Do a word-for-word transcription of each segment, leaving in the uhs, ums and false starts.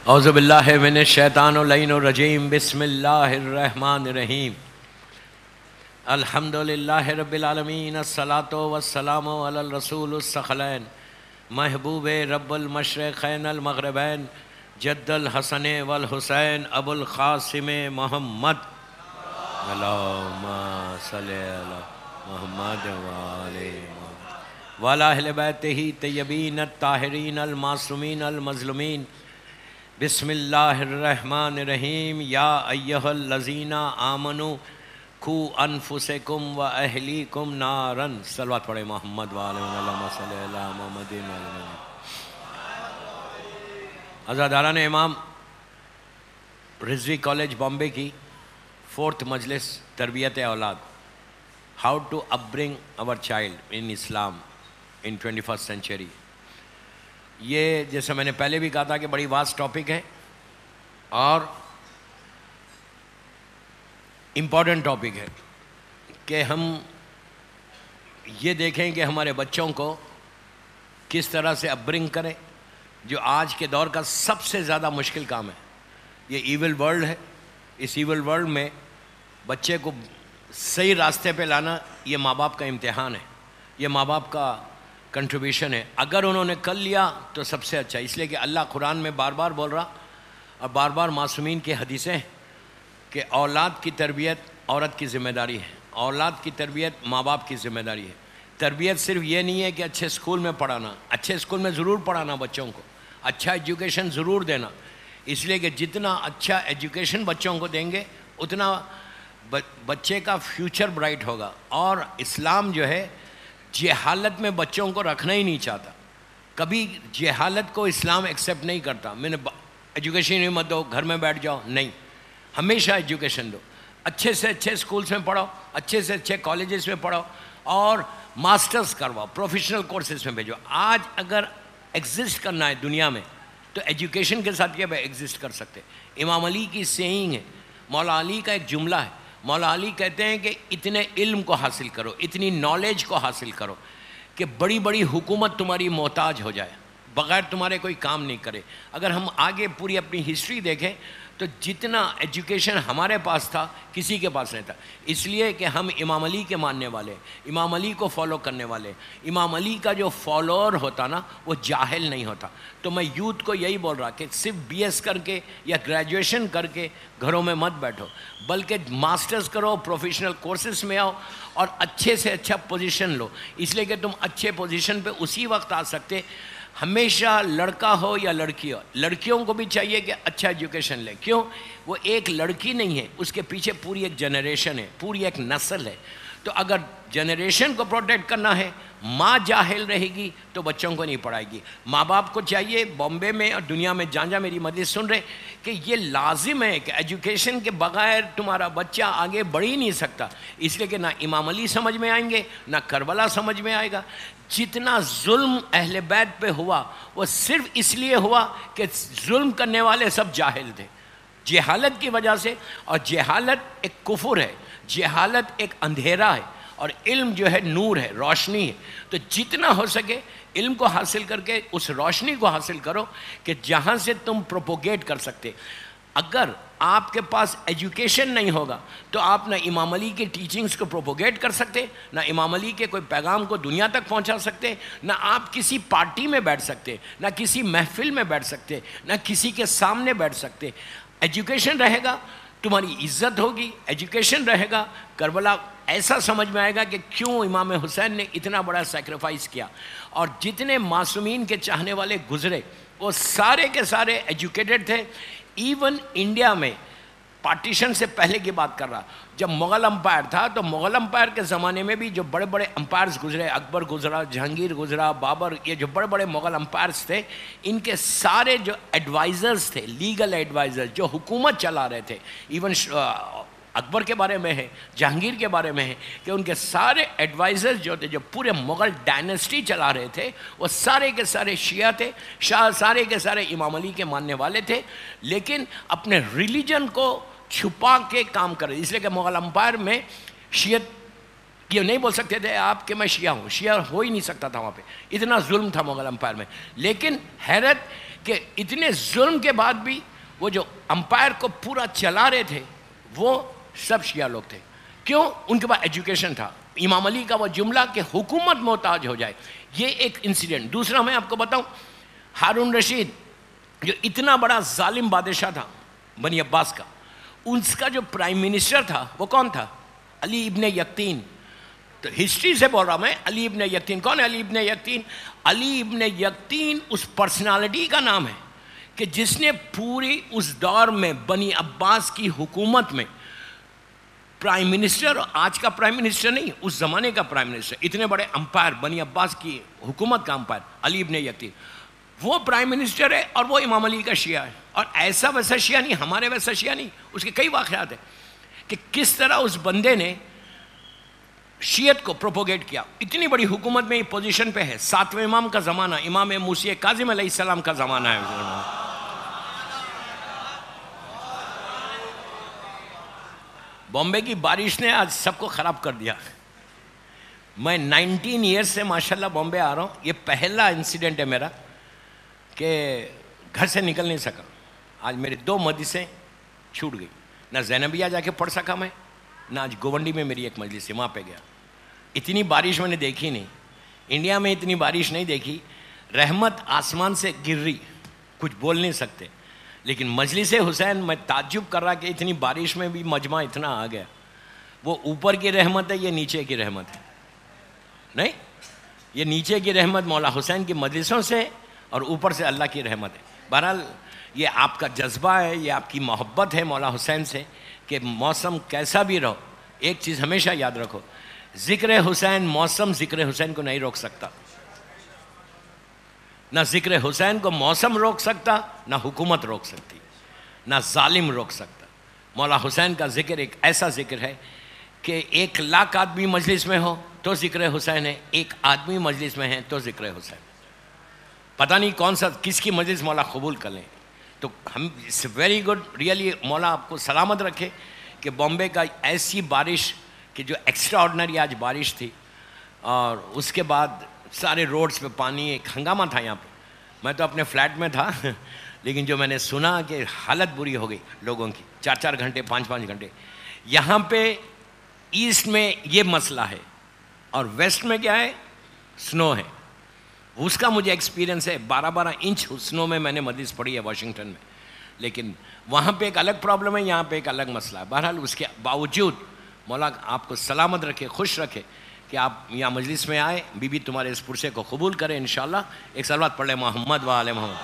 اعوذ باللہ من الشیطان اللعین الرجیم بسم اللہ الرحمن الرحیم الحمد للہ رب العالمین الصلاۃ والسلام علی الرسول الثقلین محبوب رب المشرقین المغربین جد الحسن والحسین ابو القاسم محمد اللہم صلی علی محمد وعلی محمد وعلی اہل بیتہ طیبین الطاہرین المعصومین المظلومین بسم اللہ الرحمن الرحیم یا ایہا الذین آمنوا قوا انفسکم و اہلیکم نارا. صلوات پڑھیں محمد وعلی اللہم صلی علی محمد. عزاداران امام رضوی کالج بامبے کی فورتھ مجلس تربیت اولاد، ہاؤ ٹو اپ برنگ اور child in Islam in twenty first century. یہ جیسے میں نے پہلے بھی کہا تھا کہ بڑی واسٹ ٹاپک ہے اور امپورٹنٹ ٹاپک ہے کہ ہم یہ دیکھیں کہ ہمارے بچوں کو کس طرح سے اپ برنگ کریں، جو آج کے دور کا سب سے زیادہ مشکل کام ہے. یہ ایول ورلڈ ہے، اس ایول ورلڈ میں بچے کو صحیح راستے پہ لانا یہ ماں باپ کا امتحان ہے، یہ ماں باپ کا کنٹریبیوشن ہے. اگر انہوں نے کر لیا تو سب سے اچھا، اس لیے کہ اللہ قرآن میں بار بار بول رہا اور بار بار معصومین کی حدیثیں کہ اولاد کی تربیت عورت کی ذمہ داری ہے، اولاد کی تربیت ماں باپ کی ذمہ داری ہے. تربیت صرف یہ نہیں ہے کہ اچھے اسکول میں پڑھانا، اچھے اسکول میں ضرور پڑھانا بچوں کو، اچھا ایجوکیشن ضرور دینا، اس لیے کہ جتنا اچھا ایجوکیشن بچوں کو دیں گے اتنا بچے کا فیوچر برائٹ ہوگا. اور اسلام جو ہے جہالت میں بچوں کو رکھنا ہی نہیں چاہتا، کبھی جہالت کو اسلام ایکسیپٹ نہیں کرتا. میں نے ایجوکیشن ہی مت دو، گھر میں بیٹھ جاؤ، نہیں، ہمیشہ ایجوکیشن دو، اچھے سے اچھے اسکولس میں پڑھاؤ، اچھے سے اچھے کالجز میں پڑھاؤ اور ماسٹرز کرواؤ، پروفیشنل کورسز میں بھیجو. آج اگر ایگزسٹ کرنا ہے دنیا میں تو ایجوکیشن کے ساتھ کیا ایگزسٹ کر سکتے. امام علی کی سیئنگ ہے، مولا علی کا ایک جملہ ہے. مولا علی کہتے ہیں کہ اتنے علم کو حاصل کرو، اتنی نالج کو حاصل کرو کہ بڑی بڑی حکومت تمہاری محتاج ہو جائے، بغیر تمہارے کوئی کام نہیں کرے. اگر ہم آگے پوری اپنی ہسٹری دیکھیں تو جتنا ایجوکیشن ہمارے پاس تھا کسی کے پاس نہیں تھا، اس لیے کہ ہم امام علی کے ماننے والے، امام علی کو فالو کرنے والے. امام علی کا جو فالوور ہوتا نا وہ جاہل نہیں ہوتا. تو میں یوتھ کو یہی بول رہا کہ صرف بی ایس کر کے یا گریجویشن کر کے گھروں میں مت بیٹھو، بلکہ ماسٹرز کرو، پروفیشنل کورسز میں آؤ اور اچھے سے اچھا پوزیشن لو. اس لیے کہ تم اچھے پوزیشن پہ اسی وقت آ سکتے. ہمیشہ لڑکا ہو یا لڑکی ہو، لڑکیوں کو بھی چاہیے کہ اچھا ایجوکیشن لے. کیوں؟ وہ ایک لڑکی نہیں ہے، اس کے پیچھے پوری ایک جنریشن ہے، پوری ایک نسل ہے. تو اگر جنریشن کو پروٹیکٹ کرنا ہے، ماں جاہل رہے گی تو بچوں کو نہیں پڑھائے گی. ماں باپ کو چاہیے، بامبے میں اور دنیا میں جہاں جہاں میری مجلس سن رہے، کہ یہ لازم ہے کہ ایجوکیشن کے بغیر تمہارا بچہ آگے بڑھ ہی نہیں سکتا. اس لیے کہ نہ امام علی سمجھ میں آئیں گے، نہ کربلا سمجھ میں آئے گا. جتنا ظلم اہل بیت پہ ہوا وہ صرف اس لیے ہوا کہ ظلم کرنے والے سب جاہل تھے، جہالت کی وجہ سے. اور جہالت ایک کفر ہے، جہالت ایک اندھیرا ہے اور علم جو ہے نور ہے، روشنی ہے. تو جتنا ہو سکے علم کو حاصل کر کے اس روشنی کو حاصل کرو کہ جہاں سے تم پروپوگیٹ کر سکتے. اگر آپ کے پاس ایجوکیشن نہیں ہوگا تو آپ نہ امام علی کی ٹیچنگز کو پروپوگیٹ کر سکتے، نہ امام علی کے کوئی پیغام کو دنیا تک پہنچا سکتے، نہ آپ کسی پارٹی میں بیٹھ سکتے، نہ کسی محفل میں بیٹھ سکتے، نہ کسی کے سامنے بیٹھ سکتے. ایجوکیشن رہے گا تمہاری عزت ہوگی، ایجوکیشن رہے گا کربلا ایسا سمجھ میں آئے گا کہ کیوں امام حسین نے اتنا بڑا سیکریفائس کیا. اور جتنے معصومین کے چاہنے والے گزرے وہ سارے کے سارے ایجوکیٹڈ تھے. ایون انڈیا میں پارٹیشن سے پہلے کی بات کر رہا، جب مغل امپائر تھا تو مغل امپائر کے زمانے میں بھی جو بڑے بڑے امپائرز گزرے، اکبر گزرا، جہانگیر گزرا، بابر، یہ جو بڑے بڑے مغل امپائرز تھے، ان کے سارے جو ایڈوائزرز تھے، لیگل ایڈوائزرز جو حکومت چلا رہے تھے، ایون اکبر کے بارے میں ہے، جہانگیر کے بارے میں ہے کہ ان کے سارے ایڈوائزرز جو تھے، جو پورے مغل ڈائنسٹی چلا رہے تھے، وہ سارے کے سارے شیعہ تھے، شاہ سارے کے سارے امام علی کے ماننے والے تھے، لیکن اپنے ریلیجن کو چھپا کے کام کر رہے. اس لیے کہ مغل امپائر میں شیعت یہ نہیں بول سکتے تھے آپ کہ میں شیعہ ہوں، شیعہ ہو ہی نہیں سکتا تھا وہاں پہ، اتنا ظلم تھا مغل امپائر میں. لیکن حیرت کہ اتنے ظلم کے بعد بھی وہ جو امپائر کو پورا چلا رہے تھے وہ سب شیعہ لوگ تھے. کیوں؟ ان کے پاس ایجوکیشن تھا. امام علی کا وہ جملہ کہ حکومت محتاج ہو جائے, یہ ایک انسیڈنٹ. دوسرا میں آپ کو بتاؤں, ہارون رشید جو اتنا بڑا ظالم بادشاہ تھا بنی عباس کا, اس کا جو پرائم منسٹر تھا وہ کون تھا؟ علی ابن یقطین. تو ہسٹری سے بول رہا میں, علی ابن یقطین. کون ہے علی ابن یقطین؟ علی ابن یقطین اس پرسنالٹی کا نام ہے کہ جس نے پوری اس دور میں بنی عباس کی حکومت میں پرائم منسٹر, آج کا پرائم منسٹر نہیں, اس زمانے کا پرائم منسٹر, اتنے بڑے امپائر, بنی عباس کی حکومت کا امپائر علی ابن یقطین, وہ پرائم منسٹر ہے اور وہ امام علی کا شیعہ ہے. اور ایسا ویسا شیعہ نہیں, ہمارے ویسا شیعہ نہیں. اس کے کئی واقعات ہیں کہ کس طرح اس بندے نے شیعت کو پروپوگیٹ کیا. اتنی بڑی حکومت میں یہ پوزیشن پہ ہے. ساتویں امام کا زمانہ, امام موسی کاظم علیہ السلام کا زمانہ ہے. بامبے کی بارش نے آج سب کو خراب کر دیا. میں نائنٹین ایئرس سے ماشاءاللہ بامبے آ رہا ہوں. یہ پہلا انسیڈنٹ ہے میرا کہ گھر سے نکل نہیں سکا. آج میرے دو مجلسیں چھوٹ گئی. نہ زینبیہ جا کے پڑھ سکا میں, نہ آج گوونڈی میں میری ایک مجلس ہے وہاں پہ گیا. اتنی بارش میں نے دیکھی نہیں, انڈیا میں اتنی بارش نہیں دیکھی. رحمت آسمان سے گر رہی, کچھ بول نہیں سکتے. لیکن مجلس حسین میں تعجب کر رہا کہ اتنی بارش میں بھی مجمع اتنا آ گیا. وہ اوپر کی رحمت ہے, یہ نیچے کی رحمت ہے؟ نہیں, یہ نیچے کی رحمت مولا حسین کی مجلسوں سے اور اوپر سے اللہ کی رحمت ہے. بہرحال یہ آپ کا جذبہ ہے, یہ آپ کی محبت ہے مولا حسین سے کہ موسم کیسا بھی رہو, ایک چیز ہمیشہ یاد رکھو, ذکر حسین, موسم ذکر حسین کو نہیں روک سکتا. نہ ذکر حسین کو موسم روک سکتا, نہ حکومت روک سکتی, نہ ظالم روک سکتا. مولا حسین کا ذکر ایک ایسا ذکر ہے کہ ایک لاکھ آدمی مجلس میں ہو تو ذکر حسین ہے, ایک آدمی مجلس میں ہے تو ذکر حسین. پتہ نہیں کون سا کس کی مجلس مولا قبول کر لیں. تو ہم اٹس ویری گڈ ریئلی, مولا آپ کو سلامت رکھے کہ بامبے کا ایسی بارش کہ جو ایکسٹرا آرڈنری آج بارش تھی, اور اس کے بعد سارے روڈز پہ پانی, ایک ہنگامہ تھا یہاں پہ. میں تو اپنے فلیٹ میں تھا لیکن جو میں نے سنا کہ حالت بری ہو گئی لوگوں کی, چار چار گھنٹے پانچ پانچ گھنٹے. یہاں پہ ایسٹ میں یہ مسئلہ ہے اور ویسٹ میں کیا ہے, سنو ہے. اس کا مجھے ایکسپیرینس ہے, بارہ بارہ انچ سنو میں میں نے مجلس پڑھی ہے واشنگٹن میں. لیکن وہاں پہ ایک الگ پرابلم ہے, یہاں پہ ایک الگ مسئلہ ہے. بہرحال اس کے باوجود مولا آپ کو سلامت رکھے, خوش رکھے کہ آپ یہاں مجلس میں آئے. بی بی تمہارے اس پرسے کو قبول کرے انشاءاللہ. ایک صلوات پڑھ لیں محمد و آل محمد.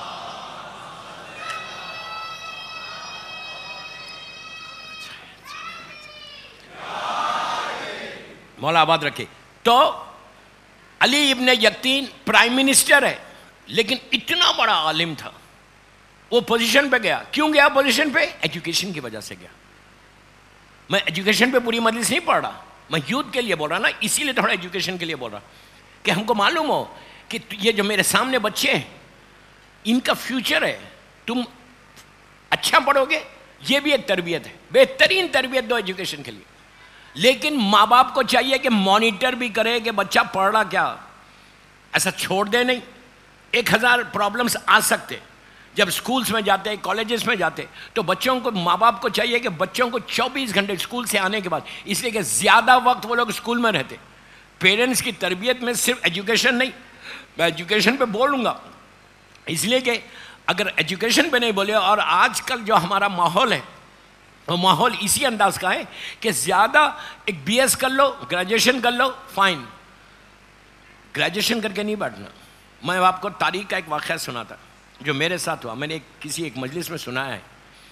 مولا آباد رکھے. تو علی ابن یقطین پرائم منسٹر ہے لیکن اتنا بڑا عالم تھا, وہ پوزیشن پہ گیا. کیوں گیا پوزیشن پہ؟ ایجوکیشن کی وجہ سے گیا. میں ایجوکیشن پہ پوری مجلس نہیں پڑھ رہا, میں یوتھ کے لیے بول رہا نا, اسی لیے تھوڑا ایجوکیشن کے لیے بول رہا کہ ہم کو معلوم ہو کہ یہ جو میرے سامنے بچے ہیں ان کا فیوچر ہے. تم اچھا پڑھو گے, یہ بھی ایک تربیت ہے, بہترین تربیت دو ایجوکیشن کے لیے. لیکن ماں باپ کو چاہیے کہ مانیٹر بھی کرے کہ بچہ پڑھ رہا کیا, ایسا چھوڑ دے نہیں. ایک ہزار پرابلمس آ سکتے جب اسکولس میں جاتے, کالجز میں جاتے, تو بچوں کو, ماں باپ کو چاہیے کہ بچوں کو چوبیس گھنٹے اسکول سے آنے کے بعد, اس لیے کہ زیادہ وقت وہ لوگ اسکول میں رہتے. پیرنٹس کی تربیت میں صرف ایجوکیشن نہیں, میں ایجوکیشن پہ بولوں گا اس لیے کہ اگر ایجوکیشن پہ نہیں بولے, اور آج کل جو ہمارا ماحول ہے وہ ماحول اسی انداز کا ہے کہ زیادہ ایک بی ایس کر لو, گریجویشن کر لو, فائن, گریجویشن کر کے نہیں بیٹھنا. میں آپ کو تاریخ کا ایک واقعہ سناتا جو میرے ساتھ ہوا. میں نے ایک کسی ایک مجلس میں سنا ہے.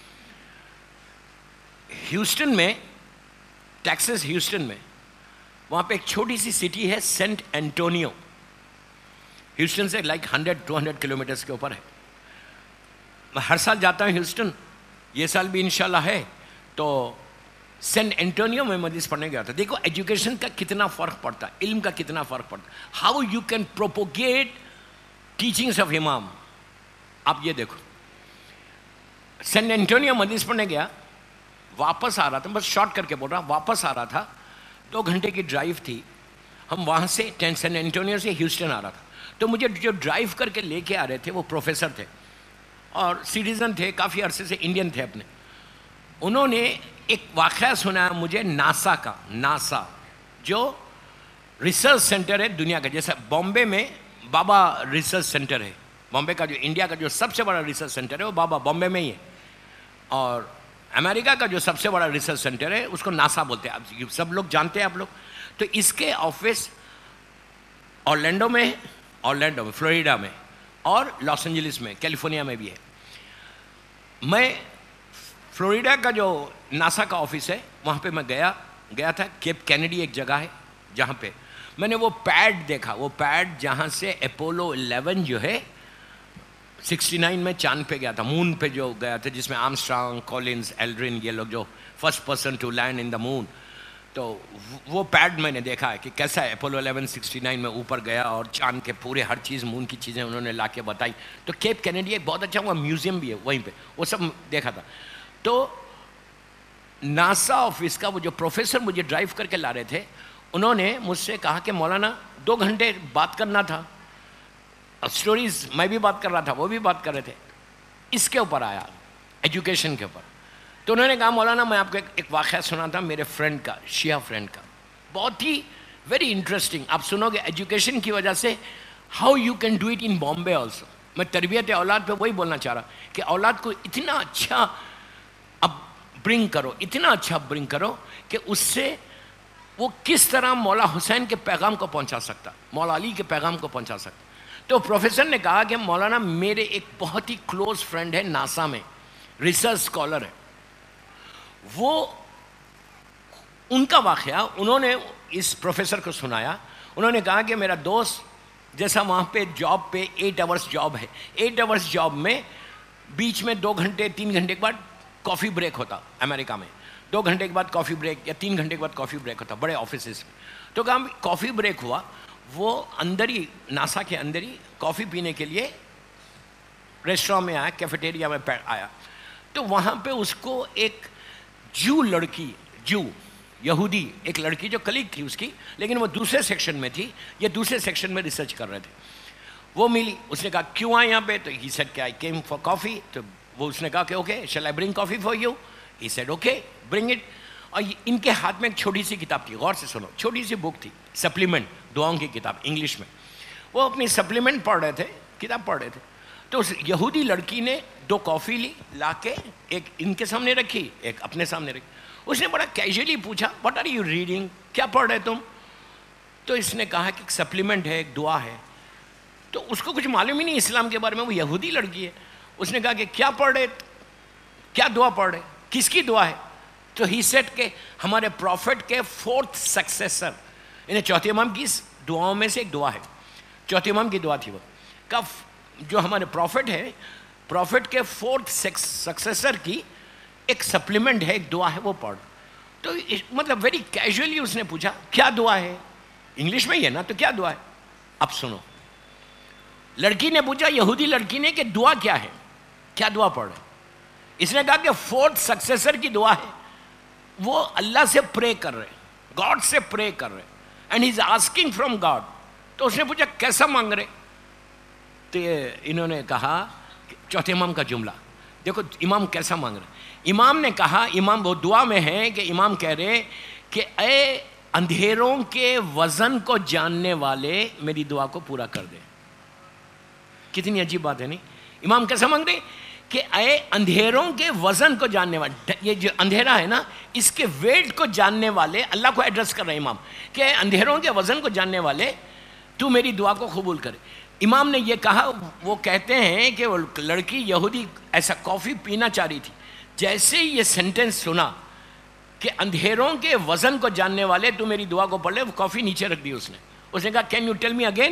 ہیوسٹن میں, ٹیکسس ہیوسٹن میں, وہاں پہ ایک چھوٹی سی سٹی ہے سینٹ اینٹونیو. ہیوسٹن سے like hundred two hundred kilometres کے اوپر ہے. میں ہر سال جاتا ہوں ہیوسٹن, یہ سال بھی انشاءاللہ ہے. تو سینٹ اینٹونیو میں مجلس پڑھنے گیا تھا. دیکھو ایجوکیشن کا کتنا فرق پڑتا ہے, علم کا کتنا فرق پڑتا ہے, how you can propagate teachings of imam. آپ یہ دیکھو, سینٹ اینٹونیو مجلس پڑھنے گیا, واپس آ رہا تھا, بس شارٹ کر کے بول رہا, واپس آ رہا تھا, دو گھنٹے کی ڈرائیو تھی. ہم وہاں سے سینٹ اینٹونیو سے ہیوسٹن آ رہا تھا. تو مجھے جو ڈرائیو کر کے لے کے آ رہے تھے وہ پروفیسر تھے اور سٹیزن تھے, کافی عرصے سے انڈین تھے اپنے. انہوں نے ایک واقعہ سنا مجھے ناسا کا, ناسا جو ریسرچ سینٹر ہے دنیا کا, جیسا بامبے میں بابا ریسرچ سینٹر ہے, بامبے کا جو انڈیا کا جو سب سے بڑا ریسرچ سینٹر ہے وہ بابا بامبے میں ہی ہے, اور امریکہ کا جو سب سے بڑا ریسرچ سینٹر ہے اس کو ناسا بولتے ہیں, اب سب لوگ جانتے ہیں آپ لوگ. تو اس کے آفس اورلینڈو میں, اورلینڈو میں فلوریڈا میں, اور لاس اینجلس میں کیلیفورنیا میں بھی ہے. میں فلوریڈا کا جو ناسا کا آفس ہے وہاں پہ میں گیا گیا تھا. کیپ کینیڈی ایک جگہ ہے جہاں پہ میں نے وہ پیڈ دیکھا, وہ پیڈ جہاں سے اپولو الیون جو ہے سکسٹی نائن میں چاند پہ گیا تھا, مون پہ جو گیا تھا, جس میں آرمسٹرانگ, کولنز, ایلڈرن, یہ لوگ جو first person to land on the moon. تو وہ پیڈ میں نے دیکھا ہے کہ کیسا ہے اپولو الیون سکسٹی نائن میں اوپر گیا اور چاند کے پورے ہر چیز, مون کی چیزیں انہوں نے لا کے بتائی. تو کیپ کینیڈی ایک بہت اچھا وہاں میوزیم بھی ہے وہیں پہ, وہ سب دیکھا تھا. تو ناسا آفس کا وہ جو پروفیسر مجھے ڈرائیو کر کے لا رہے تھے, انہوں نے مجھ سے کہا کہ مولانا دو گھنٹے بات کرنا تھا, اسٹوریز میں بھی بات کر رہا تھا, وہ بھی بات کر رہے تھے, اس کے اوپر آیا ایجوکیشن کے اوپر. تو انہوں نے کہا مولانا میں آپ کو ایک واقعہ سنا تھا میرے فرینڈ کا, شیعہ فرینڈ کا, بہت ہی ویری انٹرسٹنگ, آپ سنو گے ایجوکیشن کی وجہ سے how you can do it in Bombay also. میں تربیت اولاد پہ وہی بولنا چاہ رہا کہ اولاد کو اتنا اچھا اب برنگ کرو, اتنا اچھا برنگ کرو کہ اس سے وہ کس طرح مولا حسین کے پیغام کو پہنچا سکتا, مولا علی کے پیغام کو پہنچا سکتا. تو پروفیسر نے کہا کہ مولانا میرے ایک بہت ہی کلوز فرینڈ ہے ناسا میں, ریسرچ اسکالر ہے, وہ ان کا واقعہ انہوں نے اس پروفیسر کو سنایا. انہوں نے کہا کہ میرا دوست جیسا وہاں پہ جاب پہ ایٹ آورس جاب ہے, ایٹ آورس جاب میں بیچ میں دو گھنٹے تین گھنٹے کے بعد کافی بریک ہوتا امریکہ میں, دو گھنٹے کے بعد کافی بریک یا تین گھنٹے کے بعد کافی بریک ہوتا بڑے آفیسز میں. تو کہا کافی بریک ہوا, وہ اندر ہی ناسا کے اندر ہی کافی پینے کے لیے ریسٹوران میں آیا, کیفیٹیریا میں آیا. تو وہاں پہ اس کو ایک جو لڑکی, جو یہودی ایک لڑکی جو کلیگ تھی اس کی, لیکن وہ دوسرے سیکشن میں تھی, یہ دوسرے سیکشن میں ریسرچ کر رہے تھے, وہ ملی. اس نے کہا کیوں آئے یہاں پہ, تو ہی سیڈ کہ آئی کیم فار کافی. تو وہ اس نے کہا کہ okay shall I bring coffee for you, he said okay bring it. اور ان کے ہاتھ میں ایک چھوٹی سی کتاب تھی, غور سے سنو, چھوٹی سی بک تھی, سپلیمنٹ, دعاؤں کی کتاب انگلش میں. وہ اپنی سپلیمنٹ پڑھ رہے تھے, کتاب پڑھ رہے تھے. تو اس یہودی لڑکی نے دو کافی لی, لا کے ایک ان کے سامنے رکھی, ایک اپنے سامنے رکھی. اس نے بڑا کیجولی پوچھا واٹ آر یو ریڈنگ, کیا پڑھ رہے تم؟ تو اس نے کہا کہ ایک سپلیمنٹ ہے, ایک دعا ہے. تو اس کو کچھ معلوم ہی نہیں اسلام کے بارے میں, وہ یہودی لڑکی ہے. اس نے کہا کہ کیا پڑھ رہے, کیا دعا پڑھ رہے, کس کی دعا ہے؟ تو ہی سیٹ کہ ہمارے پروفٹ کے فورتھ سکسیسر, انہیں چوتھے امام کی دعاؤں میں سے ایک دعا ہے, چوتھے امام کی دعا تھی وہ, کہ جو ہمارے پروفٹ ہے, پروفٹ کے فورتھ سکسیسر کی ایک سپلیمنٹ ہے, ایک دعا ہے, وہ پڑھ. تو مطلب ویری کیجولی اس نے پوچھا کیا دعا ہے, انگلش میں ہی ہے نا, تو کیا دعا ہے؟ اب سنو, لڑکی نے پوچھا, یہودی لڑکی نے, کہ دعا کیا ہے, کیا دعا پڑھ رہے؟ اس نے کہا کہ فورتھ سکسیسر کی دعا ہے, وہ اللہ سے پرے کر رہے, گاڈ سے پرے کر رہے, and he is asking from God. تو اس نے پوچھا کیسا مانگ رہے؟ تو انہوں نے کہا چوتھے امام کا جملہ دیکھو, امام کیسا مانگ رہے. امام نے کہا, امام وہ دعا میں ہے کہ امام کہہ رہے کہ اے اندھیروں کے وزن کو جاننے والے میری دعا کو پورا کر دے. کتنی عجیب بات ہے نہیں. امام کیسا مانگ رہے کہ اے اندھیروں کے وزن کو جاننے والے, یہ جو اندھیرا ہے نا اس کے ویٹ کو جاننے والے, اللہ کو ایڈریس کر رہے ہیں امام کہ اے اندھیروں کے وزن کو جاننے والے تو میری دعا کو قبول کرے. امام نے یہ کہا, وہ کہتے ہیں کہ وہ لڑکی یہودی ایسا کافی پینا چاہ رہی تھی, جیسے ہی یہ سینٹنس سنا کہ اندھیروں کے وزن کو جاننے والے تو میری دعا کو پڑھ لے, وہ کافی نیچے رکھ دی اس نے. اس نے کہا can you tell me again.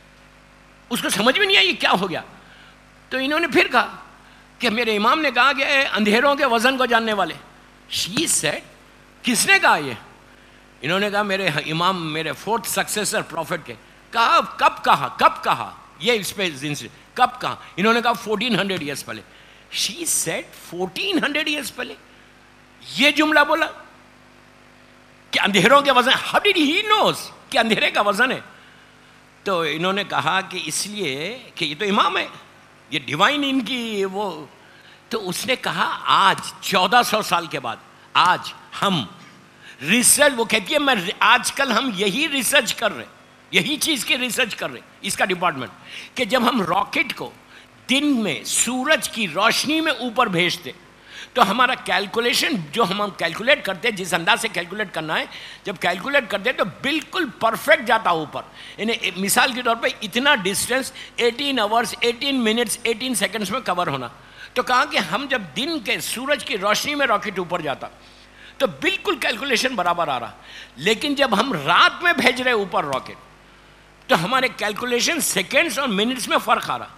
اس کو سمجھ میں نہیں آئی یہ کیا ہو گیا. تو انہوں نے پھر کہا کہ میرے امام نے کہا کہ اے اندھیروں کے وزن کو جاننے والے. شی سیڈ, کس نے کہا یہ؟ انہوں نے کہا میرے امام, میرے فورتھ سکسیسر پروفٹ کے. کہا کب کہا, کب کہا یہ اس پہ کب کہا؟ انہوں نے کہا فورٹین ہنڈریڈ ایئرس پہلے. She said fourteen hundred years پہلے یہ جملہ بولا کہ اندھیروں کے وزن. ہاؤ ڈیڈ ہی نوز کہ اندھیرے کا وزن ہے؟ تو انہوں نے کہا کہ اس لیے کہ یہ تو امام ہے, یہ ڈیوائن ان کی وہ. تو اس نے کہا آج چودہ سو سال کے بعد آج ہم ریسرچ, وہ کہتی ہے میں آج کل ہم یہی ریسرچ کر رہے, یہی چیز کی ریسرچ کر رہے اس کا ڈپارٹمنٹ, کہ جب ہم راکٹ کو دن میں سورج کی روشنی میں اوپر بھیجتے تو ہمارا کیلکولیشن جو ہم کیلکولیٹ کرتے, جس انداز سے کیلکولیٹ کرنا ہے, جب کیلکولیٹ کرتے تو بالکل پرفیکٹ جاتا اوپر. یعنی مثال کے طور پہ اتنا distance eighteen hours eighteen minutes eighteen seconds میں کور ہونا. تو کہا کہ ہم جب دن کے سورج کی روشنی میں راکٹ اوپر جاتا تو بالکل کیلکولیشن برابر آ رہا, لیکن جب ہم رات میں بھیج رہے اوپر راکٹ تو ہمارے کیلکولیشن سیکنڈس اور منٹس میں فرق آ رہا.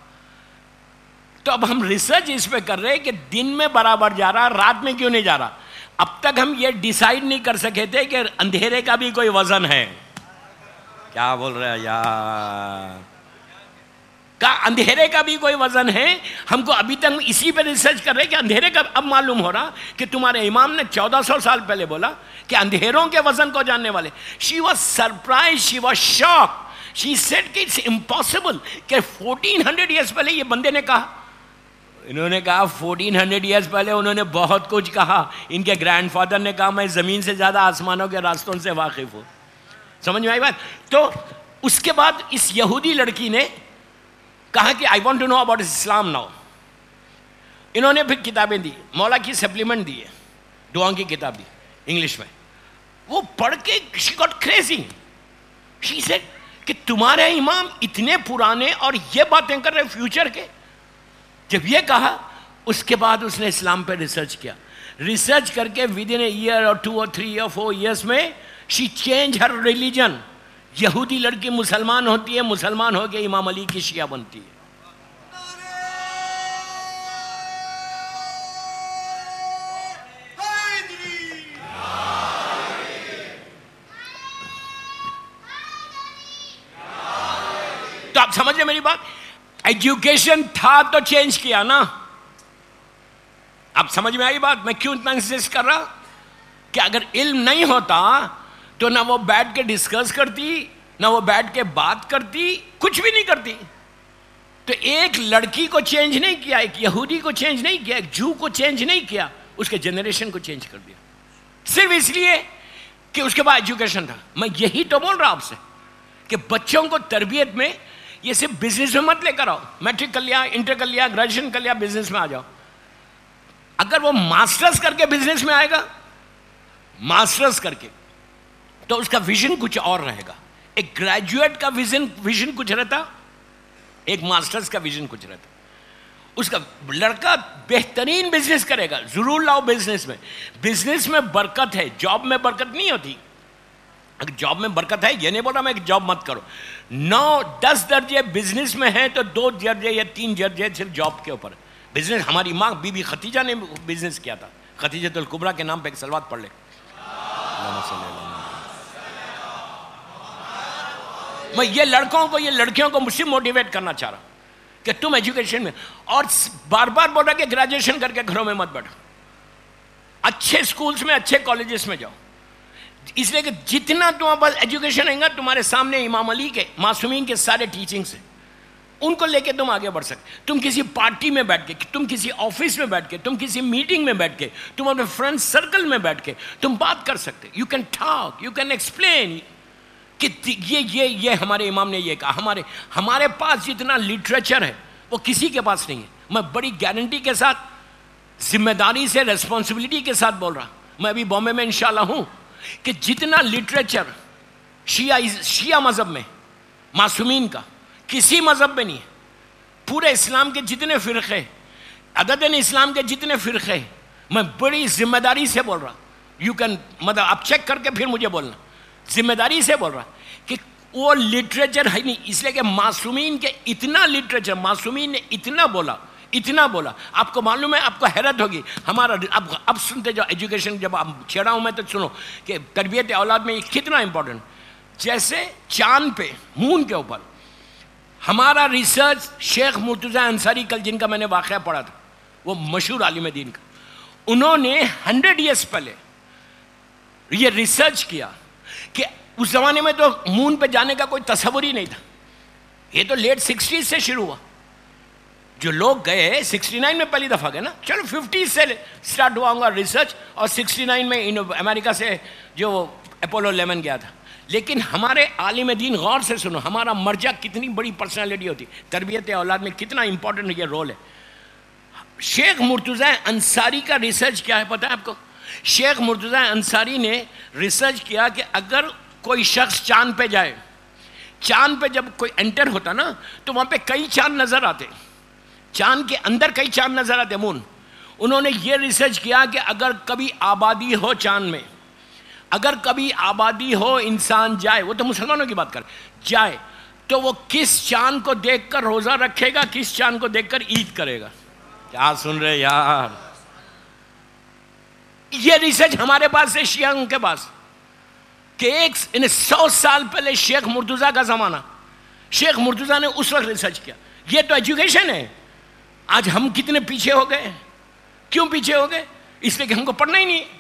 تو اب ہم ریسرچ اس پہ کر رہے ہیں کہ دن میں برابر جا رہا, رات میں کیوں نہیں جا رہا. اب تک ہم یہ ڈیسائیڈ نہیں کر سکے تھے کہ اندھیرے کا بھی کوئی وزن ہے. کیا بول رہے ہیں یار, کا اندھیرے کا بھی کوئی وزن ہے. ہم کو ابھی تک اسی پہ ریسرچ کر رہے کہ اندھیرے کا, اب معلوم ہو رہا کہ تمہارے امام نے چودہ سو سال پہلے بولا کہ اندھیروں کے وزن کو جاننے والے. She was surprise, she was shock, she said کہ اٹس امپاسبل کہ فورٹین ہنڈریڈ ایئرس پہلے یہ بندے نے کہا. انہوں نے کہا فورٹین ہنڈریڈ ایئرس پہلے انہوں نے بہت کچھ کہا. ان کے گرینڈ فادر نے کہا میں زمین سے زیادہ آسمانوں کے راستوں سے واقف ہوں. سمجھ میں آئی بات. تو اس کے بعد اس یہودی لڑکی نے کہا کہ I want to know about Islam now. انہوں نے پھر کتابیں دی, مولا کی سپلیمنٹ دی ہے, دعاؤں کی کتاب دی انگلش میں. وہ پڑھ کے she got crazy. She said کہ تمہارے امام اتنے پرانے اور یہ باتیں کر رہے فیوچر کے. جب یہ کہا اس کے بعد اس نے اسلام پہ ریسرچ کیا. ریسرچ کر کے ود ان اے ایئر اور ٹو اور تھری اور فور ایئرس میں شی چینج ہر ریلیجن. یہودی لڑکی مسلمان ہوتی ہے, مسلمان ہو کے امام علی کی شیعہ بنتی ہے. تو آپ سمجھ رہے میری بات. ایجوکیشن تھا تو چینج کیا نا. اب سمجھ میں آئی بات. میں کیوں اتنا انسسٹ کر رہا کہ اگر علم نہیں ہوتا تو نہ وہ بیٹھ کے ڈسکس کرتی, نہ وہ بیٹھ کے بات کرتی, کچھ بھی نہیں کرتی. تو ایک لڑکی کو چینج نہیں کیا, ایک یہودی کو چینج نہیں کیا, ایک جو کو چینج نہیں کیا, اس کے جنریشن کو چینج کر دیا صرف اس لیے کہ اس کے بعد ایجوکیشن تھا. میں یہی تو بول رہا آپ سے کہ بچوں کو تربیت میں یہ صرف بزنس میں مت لے کر آؤ. میٹرک کر لیا, انٹر کر لیا, گریجویشن کر لیا, بزنس میں آ جاؤ. اگر وہ ماسٹرز کر کے بزنس میں آئے گا, ماسٹرز کر کے, تو اس کا ویژن کچھ اور رہے گا. ایک گریجویٹ کا ویژن ویژن کچھ رہتا, ایک ماسٹرز کا ویژن کچھ رہتا. اس کا لڑکا بہترین بزنس کرے گا, ضرور لاؤ بزنس میں. بزنس میں برکت ہے, جاب میں برکت نہیں ہوتی. اگر جاب میں برکت ہے, یہ نہیں بول رہا میں کہ جاب مت کرو. نو دس درجے بزنس میں ہیں تو دو درجے یا تین درجے صرف جاب کے اوپر. بزنس, ہماری ماں بی بی خدیجہ نے بزنس کیا تھا. خدیجۃ الکبریٰ کے نام پہ ایک صلوات پڑھ لے. میں یہ لڑکوں کو, یہ لڑکیوں کو مجھ سے موٹیویٹ کرنا چاہ رہا ہوں کہ تم ایجوکیشن میں, اور بار بار بول رہا کہ گریجویشن کر کے گھروں میں مت بیٹھو, اچھے اسکولس میں, اچھے کالجز میں جاؤ. اس لیے کہ جتنا تمہارے پاس ایجوکیشن ہے گا, تمہارے سامنے امام علی کے, معصومین کے سارے ٹیچنگس ہیں, ان کو لے کے تم آگے بڑھ سکتے. تم کسی پارٹی میں بیٹھ کے, تم کسی آفس میں بیٹھ کے, تم کسی میٹنگ میں بیٹھ کے, تم اپنے فرینڈ سرکل میں بیٹھ کے تم بات کر سکتے. You can talk, you can explain کہ یہ یہ یہ ہمارے امام نے یہ کہا. ہمارے ہمارے پاس جتنا لٹریچر ہے وہ کسی کے پاس نہیں ہے. میں بڑی گارنٹی کے ساتھ, ذمہ داری سے, ریسپانسبلٹی کے ساتھ بول رہا. میں ابھی بامبے میں انشاءاللہ ہوں کہ جتنا لٹریچر شیعہ شیعہ مذہب میں, معصومین کا, کسی مذہب میں نہیں ہے. پورے اسلام کے جتنے فرقے, عدد اسلام کے جتنے فرقے, میں بڑی ذمہ داری سے بول رہا. یو کین, مطلب آپ چیک کر کے پھر مجھے بولنا, ذمہ داری سے بول رہا کہ وہ لٹریچر ہے نہیں. اس لیے کہ معصومین کے اتنا لٹریچر, معصومین نے اتنا بولا, اتنا بولا. آپ کو معلوم ہے, آپ کو حیرت ہوگی. ہمارا اب اب سنتے جو ایجوکیشن, جب اب چھیڑا ہوں میں تو سنو کہ تربیت اولاد میں یہ کتنا امپورٹنٹ. جیسے چاند پہ, مون کے اوپر ہمارا ریسرچ, شیخ مرتضی انصاری, کل جن کا میں نے واقعہ پڑھا تھا, وہ مشہور عالم دین کا, انہوں نے ہنڈریڈ ایئرس پہلے یہ ریسرچ کیا کہ اس زمانے میں تو مون پہ جانے کا کوئی تصور ہی نہیں تھا. یہ تو لیٹ سکسٹیز سے شروع ہوا. جو لوگ گئے سکسٹی نائن میں پہلی دفعہ گئے نا, چلو ففٹیز سے اسٹارٹ ہوا ہوں گا ریسرچ, اور سکسٹی نائن میں امریکہ سے جو اپولو الیون گیا تھا. لیکن ہمارے عالم دین غور سے سنو, ہمارا مرجع کتنی بڑی پرسنالٹی ہوتی, تربیت اولاد میں کتنا امپورٹنٹ یہ رول ہے. شیخ مرتضیٰ انصاری کا ریسرچ کیا ہے پتہ ہے آپ کو؟ شیخ مرتضیٰ انصاری نے ریسرچ کیا کہ اگر کوئی شخص چاند پہ جائے, چاند پہ جب کوئی انٹر ہوتا نا تو وہاں پہ کئی چاند نظر آتے, چاند کے اندر کئی چاند نظر آتے مون. انہوں نے یہ ریسرچ کیا کہ اگر کبھی آبادی ہو چاند میں, اگر کبھی آبادی ہو, انسان جائے, وہ تو مسلمانوں کی بات کر جائے, تو وہ کس چاند کو دیکھ کر روزہ رکھے گا, کس چاند کو دیکھ کر عید کرے گا. کیا سن رہے یار؟ یہ ریسرچ ہمارے پاس ہے, شیعوں کے پاس, کہ ایک انہیں سو سال پہلے شیخ مرتضیٰ کا زمانہ, شیخ مرتضیٰ نے اس وقت ریسرچ کیا. یہ تو ایجوکیشن ہے. آج ہم کتنے پیچھے ہو گئے. کیوں پیچھے ہو گئے؟ اس لیے کہ ہم کو پڑھنا ہی نہیں ہے.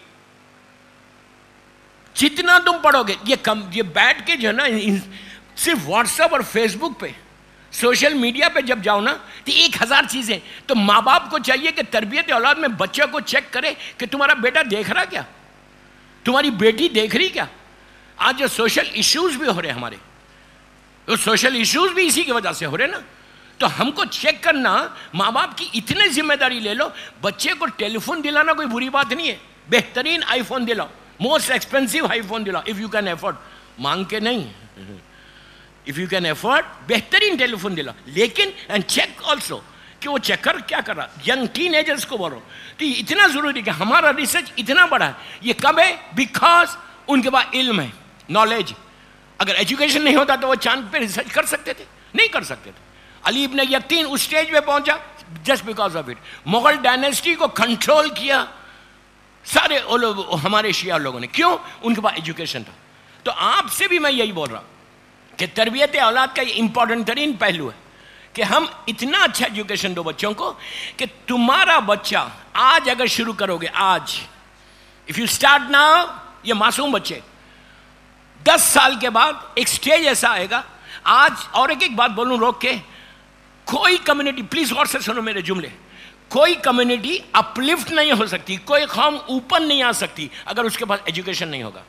جتنا تم پڑھو گے, یہ کم یہ بیٹھ کے جو ہے نا صرف واٹس ایپ اور فیس بک پہ, سوشل میڈیا پہ جب جاؤ نا تو ایک ہزار چیزیں. تو ماں باپ کو چاہیے کہ تربیت اولاد میں بچوں کو چیک کرے کہ تمہارا بیٹا دیکھ رہا کیا, تمہاری بیٹی دیکھ رہی کیا. آج جو سوشل ایشوز بھی ہو رہے ہیں ہمارے, وہ سوشل ایشوز بھی اسی کی وجہ سے ہو رہے ہیں نا. تو ہم کو چیک کرنا, ماں باپ کی اتنے ذمہ داری لے لو. بچے کو ٹیلی فون دلانا کوئی بری بات نہیں ہے, بہترین آئی فون دلاؤ, موسٹ ایکسپینسو آئی فون دلاؤ اف یو کین افورڈ, مانگ کے نہیں, اف یو کین افورڈ بہترین ٹیلی فون دلاؤ. لیکن اینڈ چیک آلسو کہ وہ چیک کر کیا کر رہا. ینگ ٹین ایجرس کو بولو. تو یہ اتنا ضروری کہ ہمارا ریسرچ اتنا بڑا ہے. یہ کب ہے؟ بیکاز ان کے پاس علم ہے, نالج. اگر ایجوکیشن نہیں ہوتا تو وہ چاند پہ ریسرچ کر سکتے تھے؟ نہیں کر سکتے تھے. علی ابن یقین اس سٹیج پہ پہنچا just because of it. Mughal dynasty کو کنٹرول کیا سارے ہمارے شیعہ لوگوں نے. کیوں؟ ان کے پاس ایجوکیشن تھا. تو آپ سے بھی میں یہی بول رہا ہوں کہ تربیت اولاد کا یہ امپورٹنٹ ترین پہلو ہے کہ ہم اتنا اچھا ایجوکیشن دو بچوں کو کہ تمہارا بچہ آج اگر شروع کرو گے, آج اف یو اسٹارٹ ناؤ, یہ معصوم بچے دس سال کے بعد ایک سٹیج ایسا آئے گا. آج اور ایک ایک بات بولوں روک کے, کوئی کمیونٹی, پلیز غور سے سنو میرے جملے, کوئی کمیونٹی اپلفٹ نہیں ہو سکتی, کوئی قوم اوپن نہیں آ سکتی اگر اس کے پاس ایجوکیشن نہیں ہوگا.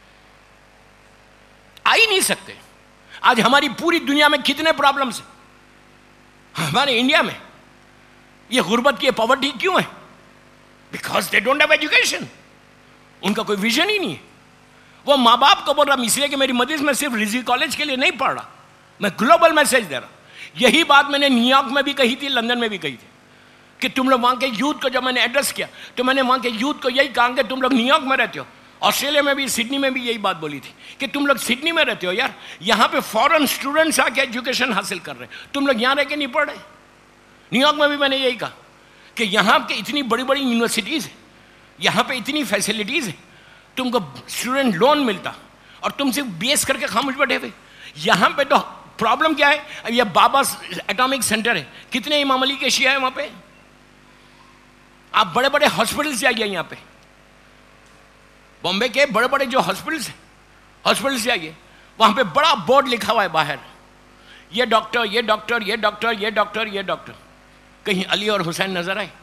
آ ہی نہیں سکتے. آج ہماری پوری دنیا میں کتنے پرابلمس ہیں. ہمارے انڈیا میں یہ غربت کی پاورٹی کیوں ہے؟ Because they don't have education. ان کا کوئی ویژن ہی نہیں ہے. وہ ماں باپ کو بول رہا, اس لیے کہ میری مدرسے میں صرف رضوی کالج کے لیے نہیں پڑھ رہا, میں گلوبل میسج دے رہا. یہی بات میں نے نیو یارک میں بھی کہی تھی, لندن میں بھی کہی تھی, کہ تم لوگ وہاں کے یوتھ کو جب میں نے ایڈریس کیا تو میں نے وہاں کے یوتھ کو یہی کہا کہ تم لوگ نیو یارک میں رہتے ہو, آسٹریلیا میں بھی, سڈنی میں بھی یہی بات بولی تھی کہ تم لوگ سڈنی میں رہتے ہو یار, یہاں پہ فورن اسٹوڈنٹس آ کے ایجوکیشن حاصل کر رہے ہیں, تم لوگ یہاں رہ کے نہیں پڑھ رہے. نیو یارک میں بھی میں نے یہی کہا کہ یہاں کے اتنی بڑی بڑی یونیورسٹیز ہیں, یہاں پہ اتنی فیسلٹیز ہیں, تم کو اسٹوڈنٹ لون ملتا اور تم صرف بیس کر کے خاموش بیٹھے ہوئے. یہاں پہ تو پرابلم کیا ہے, یہ بابا ایٹامک سینٹر ہے, کتنے امام علی کے شیعہ ہیں وہاں پہ. آپ بڑے بڑے ہاسپٹلس جائیے, یہاں پہ بامبے کے بڑے بڑے جو ہاسپٹلس ہیں, ہاسپٹلس جائیے, وہاں پہ بڑا بورڈ لکھا ہوا ہے باہر, یہ ڈاکٹر, یہ ڈاکٹر, یہ ڈاکٹر, یہ ڈاکٹر, یہ ڈاکٹر. کہیں علی اور حسین نظر آئے؟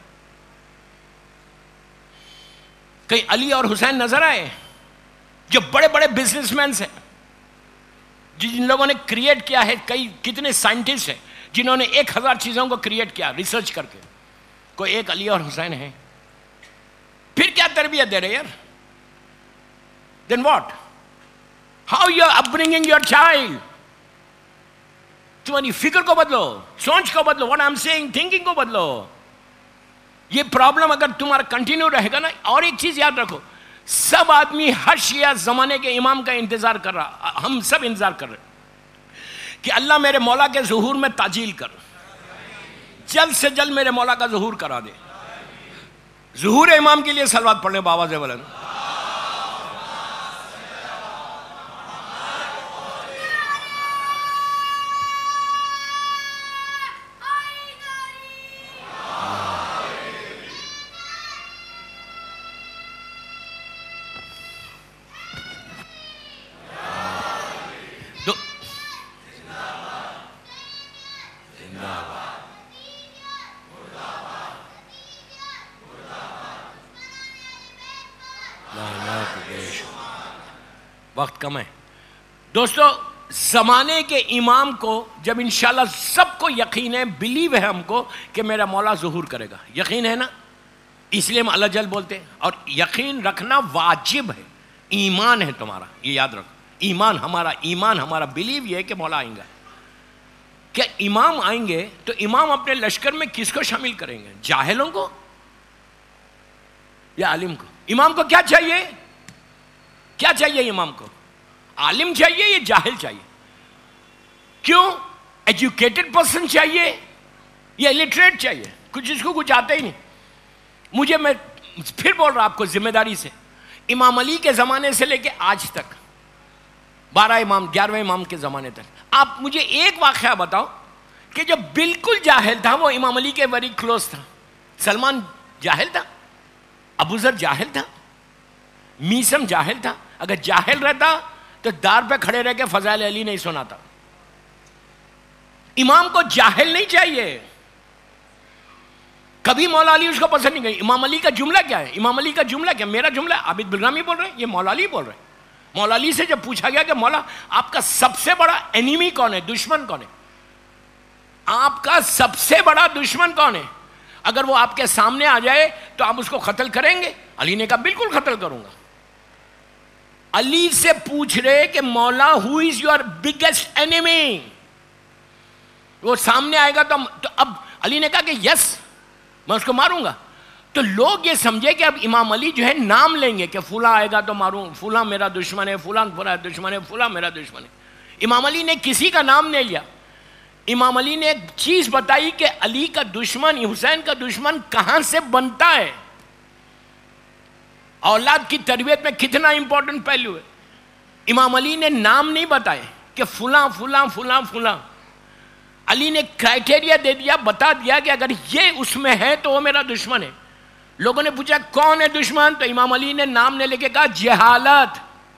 کہیں علی اور حسین نظر آئے؟ جو بڑے بڑے بزنس مینس ہیں, جن لوگوں نے کریٹ کیا ہے, کئی کتنے سائنٹسٹ ہیں جنہوں نے ایک ہزار چیزوں کو کریٹ کیا ریسرچ کر کے, کوئی ایک علی اور حسین ہے؟ پھر کیا تربیت دے رہے یار؟ Then what? How you are upbringing your child. تمہاری فکر کو بدلو, سوچ کو بدلو, what I am seeing, thinking کو بدلو. یہ پرابلم اگر تمہارا کنٹینیو رہے گا نا. اور ایک چیز یاد رکھو, سب آدمی ہر شیعہ زمانے کے امام کا انتظار کر رہا, ہم سب انتظار کر رہے کہ اللہ میرے مولا کے ظہور میں تعجیل کر, جلد سے جلد میرے مولا کا ظہور کرا دے. ظہور امام کے لیے صلوات پڑھ لیں بآواز بلند. وقت کم ہے دوستو. زمانے کے امام کو جب انشاءاللہ سب کو یقین ہے, بلیو ہے ہم کو کہ میرا مولا ظہور کرے گا, یقین ہے نا, اس لیے ہم اللہ جل بولتے ہیں. اور یقین رکھنا واجب ہے, ایمان ہے تمہارا, یہ یاد رکھو. ایمان ہمارا ایمان ہمارا بلیو یہ ہے کہ مولا آئیں گا. کیا امام آئیں گے تو امام اپنے لشکر میں کس کو شامل کریں گے؟ جاہلوں کو یا عالم کو؟ امام کو کیا چاہیے؟ کیا چاہیے امام کو؟ عالم چاہیے یا جاہل چاہیے؟ کیوں؟ ایجوکیٹڈ پرسن چاہیے یا الٹریٹ چاہیے؟ کچھ اس کو کچھ آتا ہی نہیں. مجھے میں پھر بول رہا آپ کو ذمہ داری سے, امام علی کے زمانے سے لے کے آج تک, بارہ امام گیارہویں امام کے زمانے تک, آپ مجھے ایک واقعہ بتاؤ کہ جو بالکل جاہل تھا وہ امام علی کے ویری کلوز تھا. سلمان جاہل تھا, ابو ذر جاہل تھا, میسم جاہل تھا. اگر جاہل رہتا تو دار پہ کھڑے رہ کے فضائل علی نہیں سناتا. امام کو جاہل نہیں چاہیے. کبھی مولا علی اس کو پسند نہیں گئی. امام علی کا جملہ کیا ہے؟ امام علی کا جملہ کیا؟ میرا جملہ عابد بلرامی بول رہے ہیں, یہ مولا علی بول رہے ہیں. مولا علی سے جب پوچھا گیا کہ مولا آپ کا سب سے بڑا اینیمی کون ہے, دشمن کون ہے, آپ کا سب سے بڑا دشمن کون ہے, اگر وہ آپ کے سامنے آ جائے تو آپ اس کو قتل کریں گے؟ علی نے کہا بالکل قتل کروں گا. علی سے پوچھ رہے کہ مولا who is your biggest enemy, وہ سامنے آئے گا تو اب علی نے کہا کہ یس میں اس کو ماروں گا. تو لوگ یہ سمجھے کہ اب امام علی جو ہے نام لیں گے کہ فلاں آئے گا تو ماروں, فلاں میرا دشمن ہے, فلاں میرا دشمن ہے, فلاں میرا دشمن ہے. امام علی نے کسی کا نام نہیں لیا. امام علی نے ایک چیز بتائی کہ علی کا دشمن, حسین کا دشمن کہاں سے بنتا ہے. اولاد کی تربیت میں کتنا امپورٹنٹ پہلو ہے. امام علی نے نام نہیں بتائے کہ فلاں فلاں فلاں فلاں. علی نے کرائٹیریا دے دیا, بتا دیا کہ اگر یہ اس میں ہے تو وہ میرا دشمن ہے. لوگوں نے پوچھا کون ہے دشمن, تو امام علی نے نام نے لے کے کہا جہالت.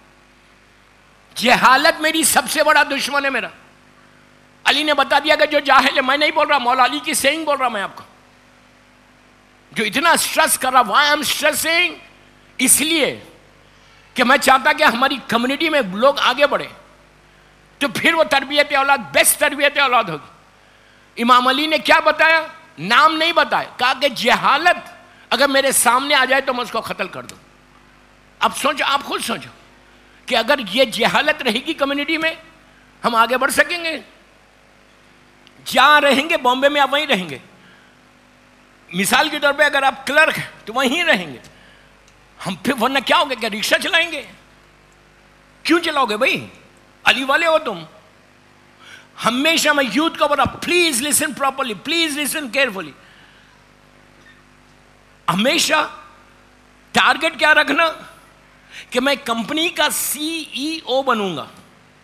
جہالت میری سب سے بڑا دشمن ہے میرا. علی نے بتا دیا کہ جو جاہل ہے, میں نہیں بول رہا, مولا علی کی سینگ بول رہا میں آپ کو, جو اتنا سٹریس کر رہا. Y M سٹریسنگ؟ اس لیے کہ میں چاہتا کہ ہماری کمیونٹی میں لوگ آگے بڑھے تو پھر وہ تربیت اولاد بیسٹ تربیت اولاد ہوگی. امام علی نے کیا بتایا؟ نام نہیں بتایا, کہا کہ جہالت اگر میرے سامنے آ جائے تو میں اس کو قتل کر دوں. اب سوچو, آپ خود سوچو کہ اگر یہ جہالت رہے گی کمیونٹی میں, ہم آگے بڑھ سکیں گے؟ جہاں رہیں گے بامبے میں آپ وہیں رہیں گے. مثال کے طور پہ اگر آپ کلرک ہیں تو وہیں رہیں گے. ہم پھر ورنہ کیا ہوگا, کیا رکشہ چلائیں گے؟ کیوں چلاؤ گے بھائی, علی والے ہو تم. ہمیشہ میں یوتھ کو بولا please listen properly, please listen carefully. ہمیشہ ٹارگٹ کیا رکھنا کہ میں کمپنی کا سی ای او بنوں گا.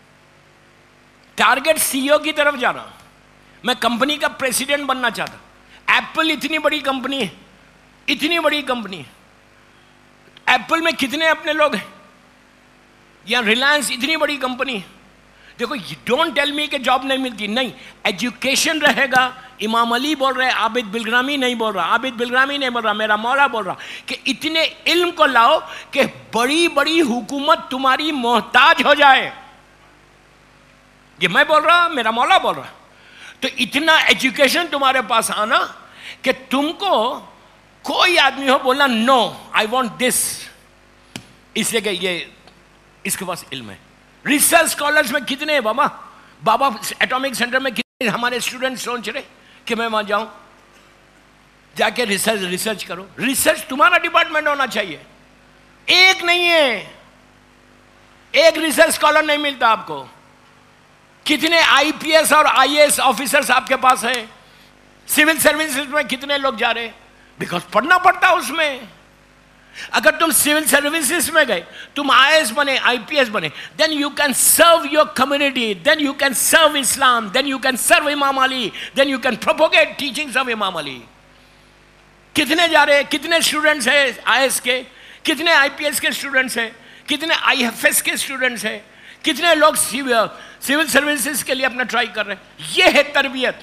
ٹارگٹ سی ای او کی طرف جا رہا. میں کمپنی کا پریسیڈنٹ بننا چاہتا. ایپل اتنی بڑی کمپنی ہے, اتنی بڑی کمپنی ہے. ایپل میں کتنے اپنے لوگ ہیں, یا ریلائنس اتنی بڑی کمپنی ہے. دیکھو, ڈونٹ ٹیل می کہ جاب نہیں ملتی, نہیں, ایجوکیشن رہے گا. امام علی بول رہے, عابد بلرامی نہیں بول رہا, عابد بلرامی نہیں بول رہا, میرا مولا بول رہا کہ اتنے علم کو لاؤ کہ بڑی بڑی حکومت تمہاری محتاج ہو جائے. یہ میں بول رہا, میرا مولا بول رہا. تو اتنا ایجوکیشن تمہارے پاس آنا کہ تم کو کوئی آدمی ہو بولنا نو آئی وانٹ دس, اس لیے کہ یہ اس کے پاس علم ہے. ریسرچ اسکالرس میں کتنے ہیں بابا, بابا ایٹامک سینٹر میں کتنے ہمارے اسٹوڈنٹ سوچ رہے کہ میں وہاں جاؤں, جا کے ریسرچ ریسرچ کرو. ریسرچ تمہارا ڈپارٹمنٹ ہونا چاہیے, ایک نہیں ہے. ایک ریسرچ اسکالر نہیں ملتا آپ کو. کتنے آئی پی ایس اور آئی اے ایس آفیسرس آپ کے پاس ہیں. سول سروسز میں کتنے لوگ جا رہے ہیں, بیکاز پڑھنا پڑتا اس میں. اگر تم سول سروسز میں گئے, تم آئی اے ایس بنے, آئی پی ایس بنے, then you can serve your community, then you can serve Islam, then you can serve Imam Ali, then you can propagate teachings of Imam Ali. کتنے جا رہے ہیں, کتنے اسٹوڈنٹس ہیں آئی A S کے, کتنے آئی P S کے اسٹوڈنٹس ہیں, کتنے آئی ایف ایس کے اسٹوڈنٹس ہیں, کتنے لوگ سول سروسز کے لیے اپنا ٹرائی کر رہے ہیں. یہ ہے تربیت.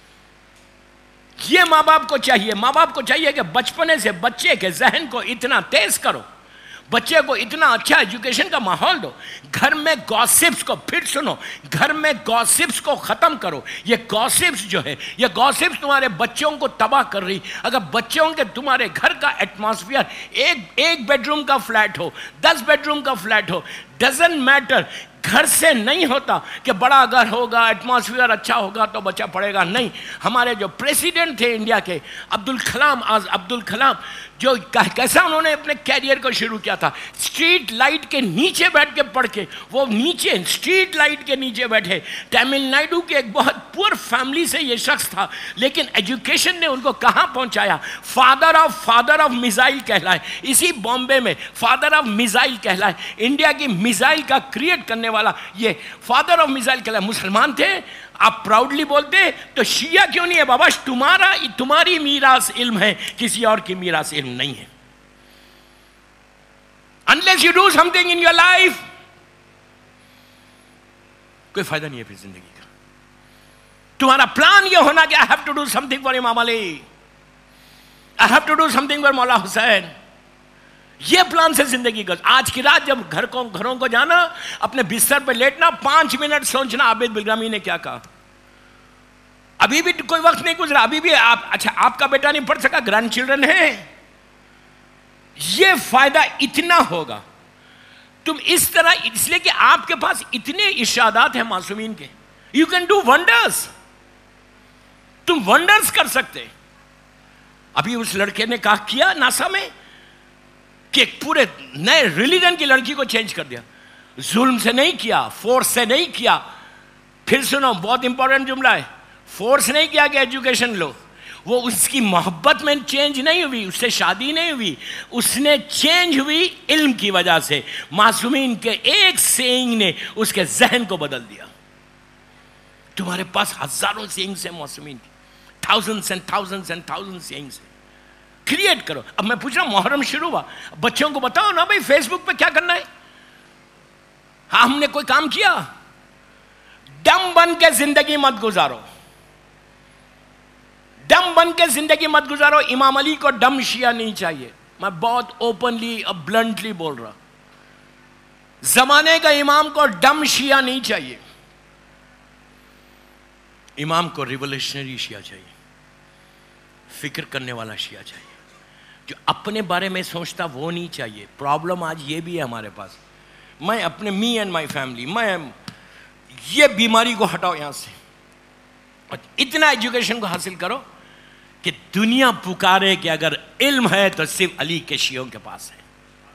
یہ ماں باپ کو چاہیے, ماں باپ کو چاہیے کہ بچپنے سے بچے کے ذہن کو اتنا تیز کرو, بچے کو اتنا اچھا ایجوکیشن کا ماحول دو. گھر میں گاسپس کو پھر سنو, گھر میں گاسپس کو ختم کرو. یہ گاسپس جو ہے, یہ گاسپس تمہارے بچوں کو تباہ کر رہی. اگر بچوں کے تمہارے گھر کا ایٹماسفیئر ایک ایک بیڈ روم کا فلیٹ ہو, دس بیڈ روم کا فلیٹ ہو, ڈزنٹ میٹر, گھر سے نہیں ہوتا کہ بڑا گھر ہوگا, ایٹماسفیئر اچھا ہوگا تو بچہ پڑھے گا. نہیں, ہمارے جو پریسیڈنٹ تھے انڈیا کے, عبد الکلام, آج عبد الکلام, جو کیسا انہوں نے اپنے کیریئر کو شروع کیا تھا, اسٹریٹ لائٹ کے نیچے بیٹھ کے پڑھ کے, وہ نیچے اسٹریٹ لائٹ کے نیچے بیٹھے. تمل ناڈو کے ایک بہت پور فیملی سے یہ شخص تھا, لیکن ایجوکیشن نے ان کو کہاں پہنچایا, father of father of missile کہلائے. اسی بامبے میں فادر آف میزائل کہلائے, انڈیا کی میزائل کا کریٹ کرنے والا یہ فادر آف میزائل کہلائے. مسلمان تھے, آپ پراؤڈلی بولتے تو شیعہ کیوں نہیں ہے بابا؟ تمہارا تمہاری میراث علم ہے, کسی اور کی میراث علم نہیں ہے. unless you do something in your life, کوئی فائدہ نہیں ہے پھر زندگی کا. تمہارا پلان یہ ہونا کہ I have to do something for امام علی, I have to do something for مولا حسین. یہ پلان سے زندگی کا. آج کی رات جب گھر کو گھروں کو جانا, اپنے بستر پہ لیٹنا, پانچ منٹ سوچنا عابد بلگرامی نے کیا کہا. ابھی بھی کوئی وقت نہیں گزرا, ابھی بھی آپ, اچھا آپ کا بیٹا نہیں پڑھ سکا, گرینڈ چلڈرن ہیں. یہ فائدہ اتنا ہوگا تم اس طرح, اس لیے کہ آپ کے پاس اتنے ارشادات ہیں معصومین کے. یو کین ڈو ونڈرز, تم ونڈرز کر سکتے. ابھی اس لڑکے نے کہا کیا ناسا میں کہ ایک پورے نئے ریلیجن کی لڑکی کو چینج کر دیا. ظلم سے نہیں کیا, فورس سے نہیں کیا. پھر سنو, بہت امپورٹنٹ جملہ ہے, فورس نہیں کیا کہ ایجوکیشن لو. وہ اس کی محبت میں چینج نہیں ہوئی, اس سے شادی نہیں ہوئی, اس نے چینج ہوئی علم کی وجہ سے. معصومین کے ایک سینگ نے اس کے ذہن کو بدل دیا. تمہارے پاس ہزاروں سینگز ہیں معصومین کی, thousands and thousands and thousand sayings ہیں. کریٹ کرو. اب میں پوچھ رہا ہوں, محرم شروع ہوا, بچوں کو بتاؤ نا بھائی فیس بک پہ کیا کرنا ہے. ہاں ہم نے کوئی کام کیا, ڈم بن کے زندگی مت گزارو, ڈم بن کے زندگی مت گزارو. امام علی کو ڈم شیعہ نہیں چاہیے, میں بہت اوپنلی اور بلنٹلی بول رہا. زمانے کا امام کو ڈم شیعہ نہیں چاہیے, امام کو ریولیوشنری شیعہ چاہیے, فکر کرنے والا شیعہ چاہیے, جو اپنے بارے میں سوچتا وہ نہیں چاہیے. پرابلم آج یہ بھی ہے ہمارے پاس. میں اپنے می اینڈ مائی فیملی, میں یہ بیماری کو ہٹاؤ یہاں سے, اور اتنا ایجوکیشن کو حاصل کرو کہ دنیا پکارے کہ اگر علم ہے تو صرف علی کے شیعوں کے پاس ہے.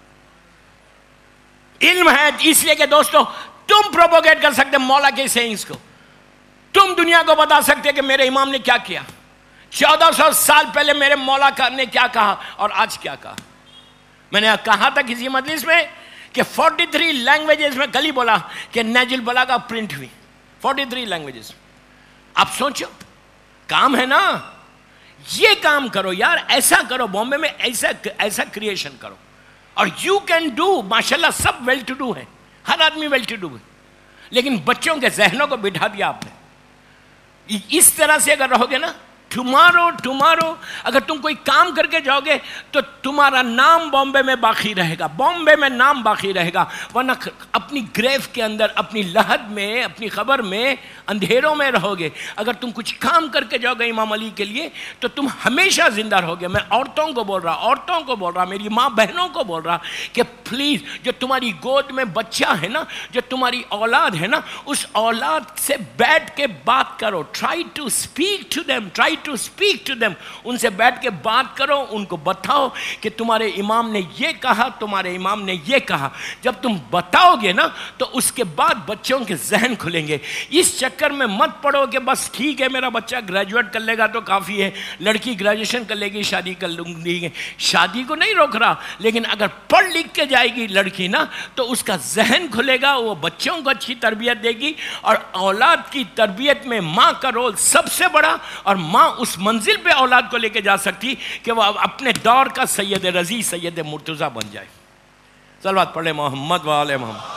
علم ہے اس لیے کہ دوستو تم پروپوگیٹ کر سکتے مولا کے سینگز کو, تم دنیا کو بتا سکتے کہ میرے امام نے کیا کیا, چودہ سو سال پہلے میرے مولا نے کیا کہا اور آج کیا کہا. میں نے کہا تھا کسی مجلس میں کہ فورٹی تھری لینگویجز میں, کل ہی بولا کہ نیج البلاغہ پرنٹ ہوئی فورٹی تھری لینگویجز. آپ سوچو, کام ہے نا, یہ کام کرو یار, ایسا کرو بامبے میں, ایسا ایسا کریشن کرو. اور یو کین ڈو, ماشاءاللہ سب ویل ٹو ڈو ہے, ہر آدمی ویل ٹو ڈو ہے, لیکن بچوں کے ذہنوں کو بٹھا دیا آپ نے. اس طرح سے اگر رہو گے نا, ٹمارو ٹمارو اگر تم کوئی کام کر کے جاؤ گے تو تمہارا نام بامبے میں باقی رہے گا, بامبے میں نام باقی رہے گا. ورنہ اپنی گریو کے اندر, اپنی لحد میں, اپنی خبر میں, اندھیروں میں رہو گے. اگر تم کچھ کام کر کے جاؤ گے امام علی کے لیے تو تم ہمیشہ زندہ رہو گے. میں عورتوں کو بول رہا, عورتوں کو بول رہا, میری ماں بہنوں کو بول رہا کہ پلیز جو تمہاری گود میں بچہ ہے نا, جو تمہاری اولاد ہے نا, اس اولاد سے بیٹھ کے بات کرو. Try to speak to them, try to speak to them. ان سے بیٹھ کے بات کرو, ان کو بتاؤ کہ تمہارے امام نے یہ کہا, تمہارے امام نے یہ کہا. جب تم بتاؤ گے نا تو اس کے بعد بچوں کے ذہن کھلیں گے. اس چکر میں مت پڑو کہ بس ٹھیک ہے میرا بچہ گریجویٹ کر لے گا تو کافی ہے, لڑکی گریجویشن کر لے گی شادی کر لوں گی. شادی کو نہیں روک رہا, لیکن اگر پڑھ لکھ کے جائے گی لڑکی نا تو اس کا ذہن کھلے گا, وہ بچوں کو اچھی تربیت دے گی. اور اولاد کی تربیت میں ماں کا رول سب سے بڑا, اور ماں اس منزل پہ اولاد کو لے کے جا سکتی کہ وہ اپنے دور کا سید رضی, سید مرتضیٰ بن جائے. صلوات پڑھ لیں محمد و آل محمد.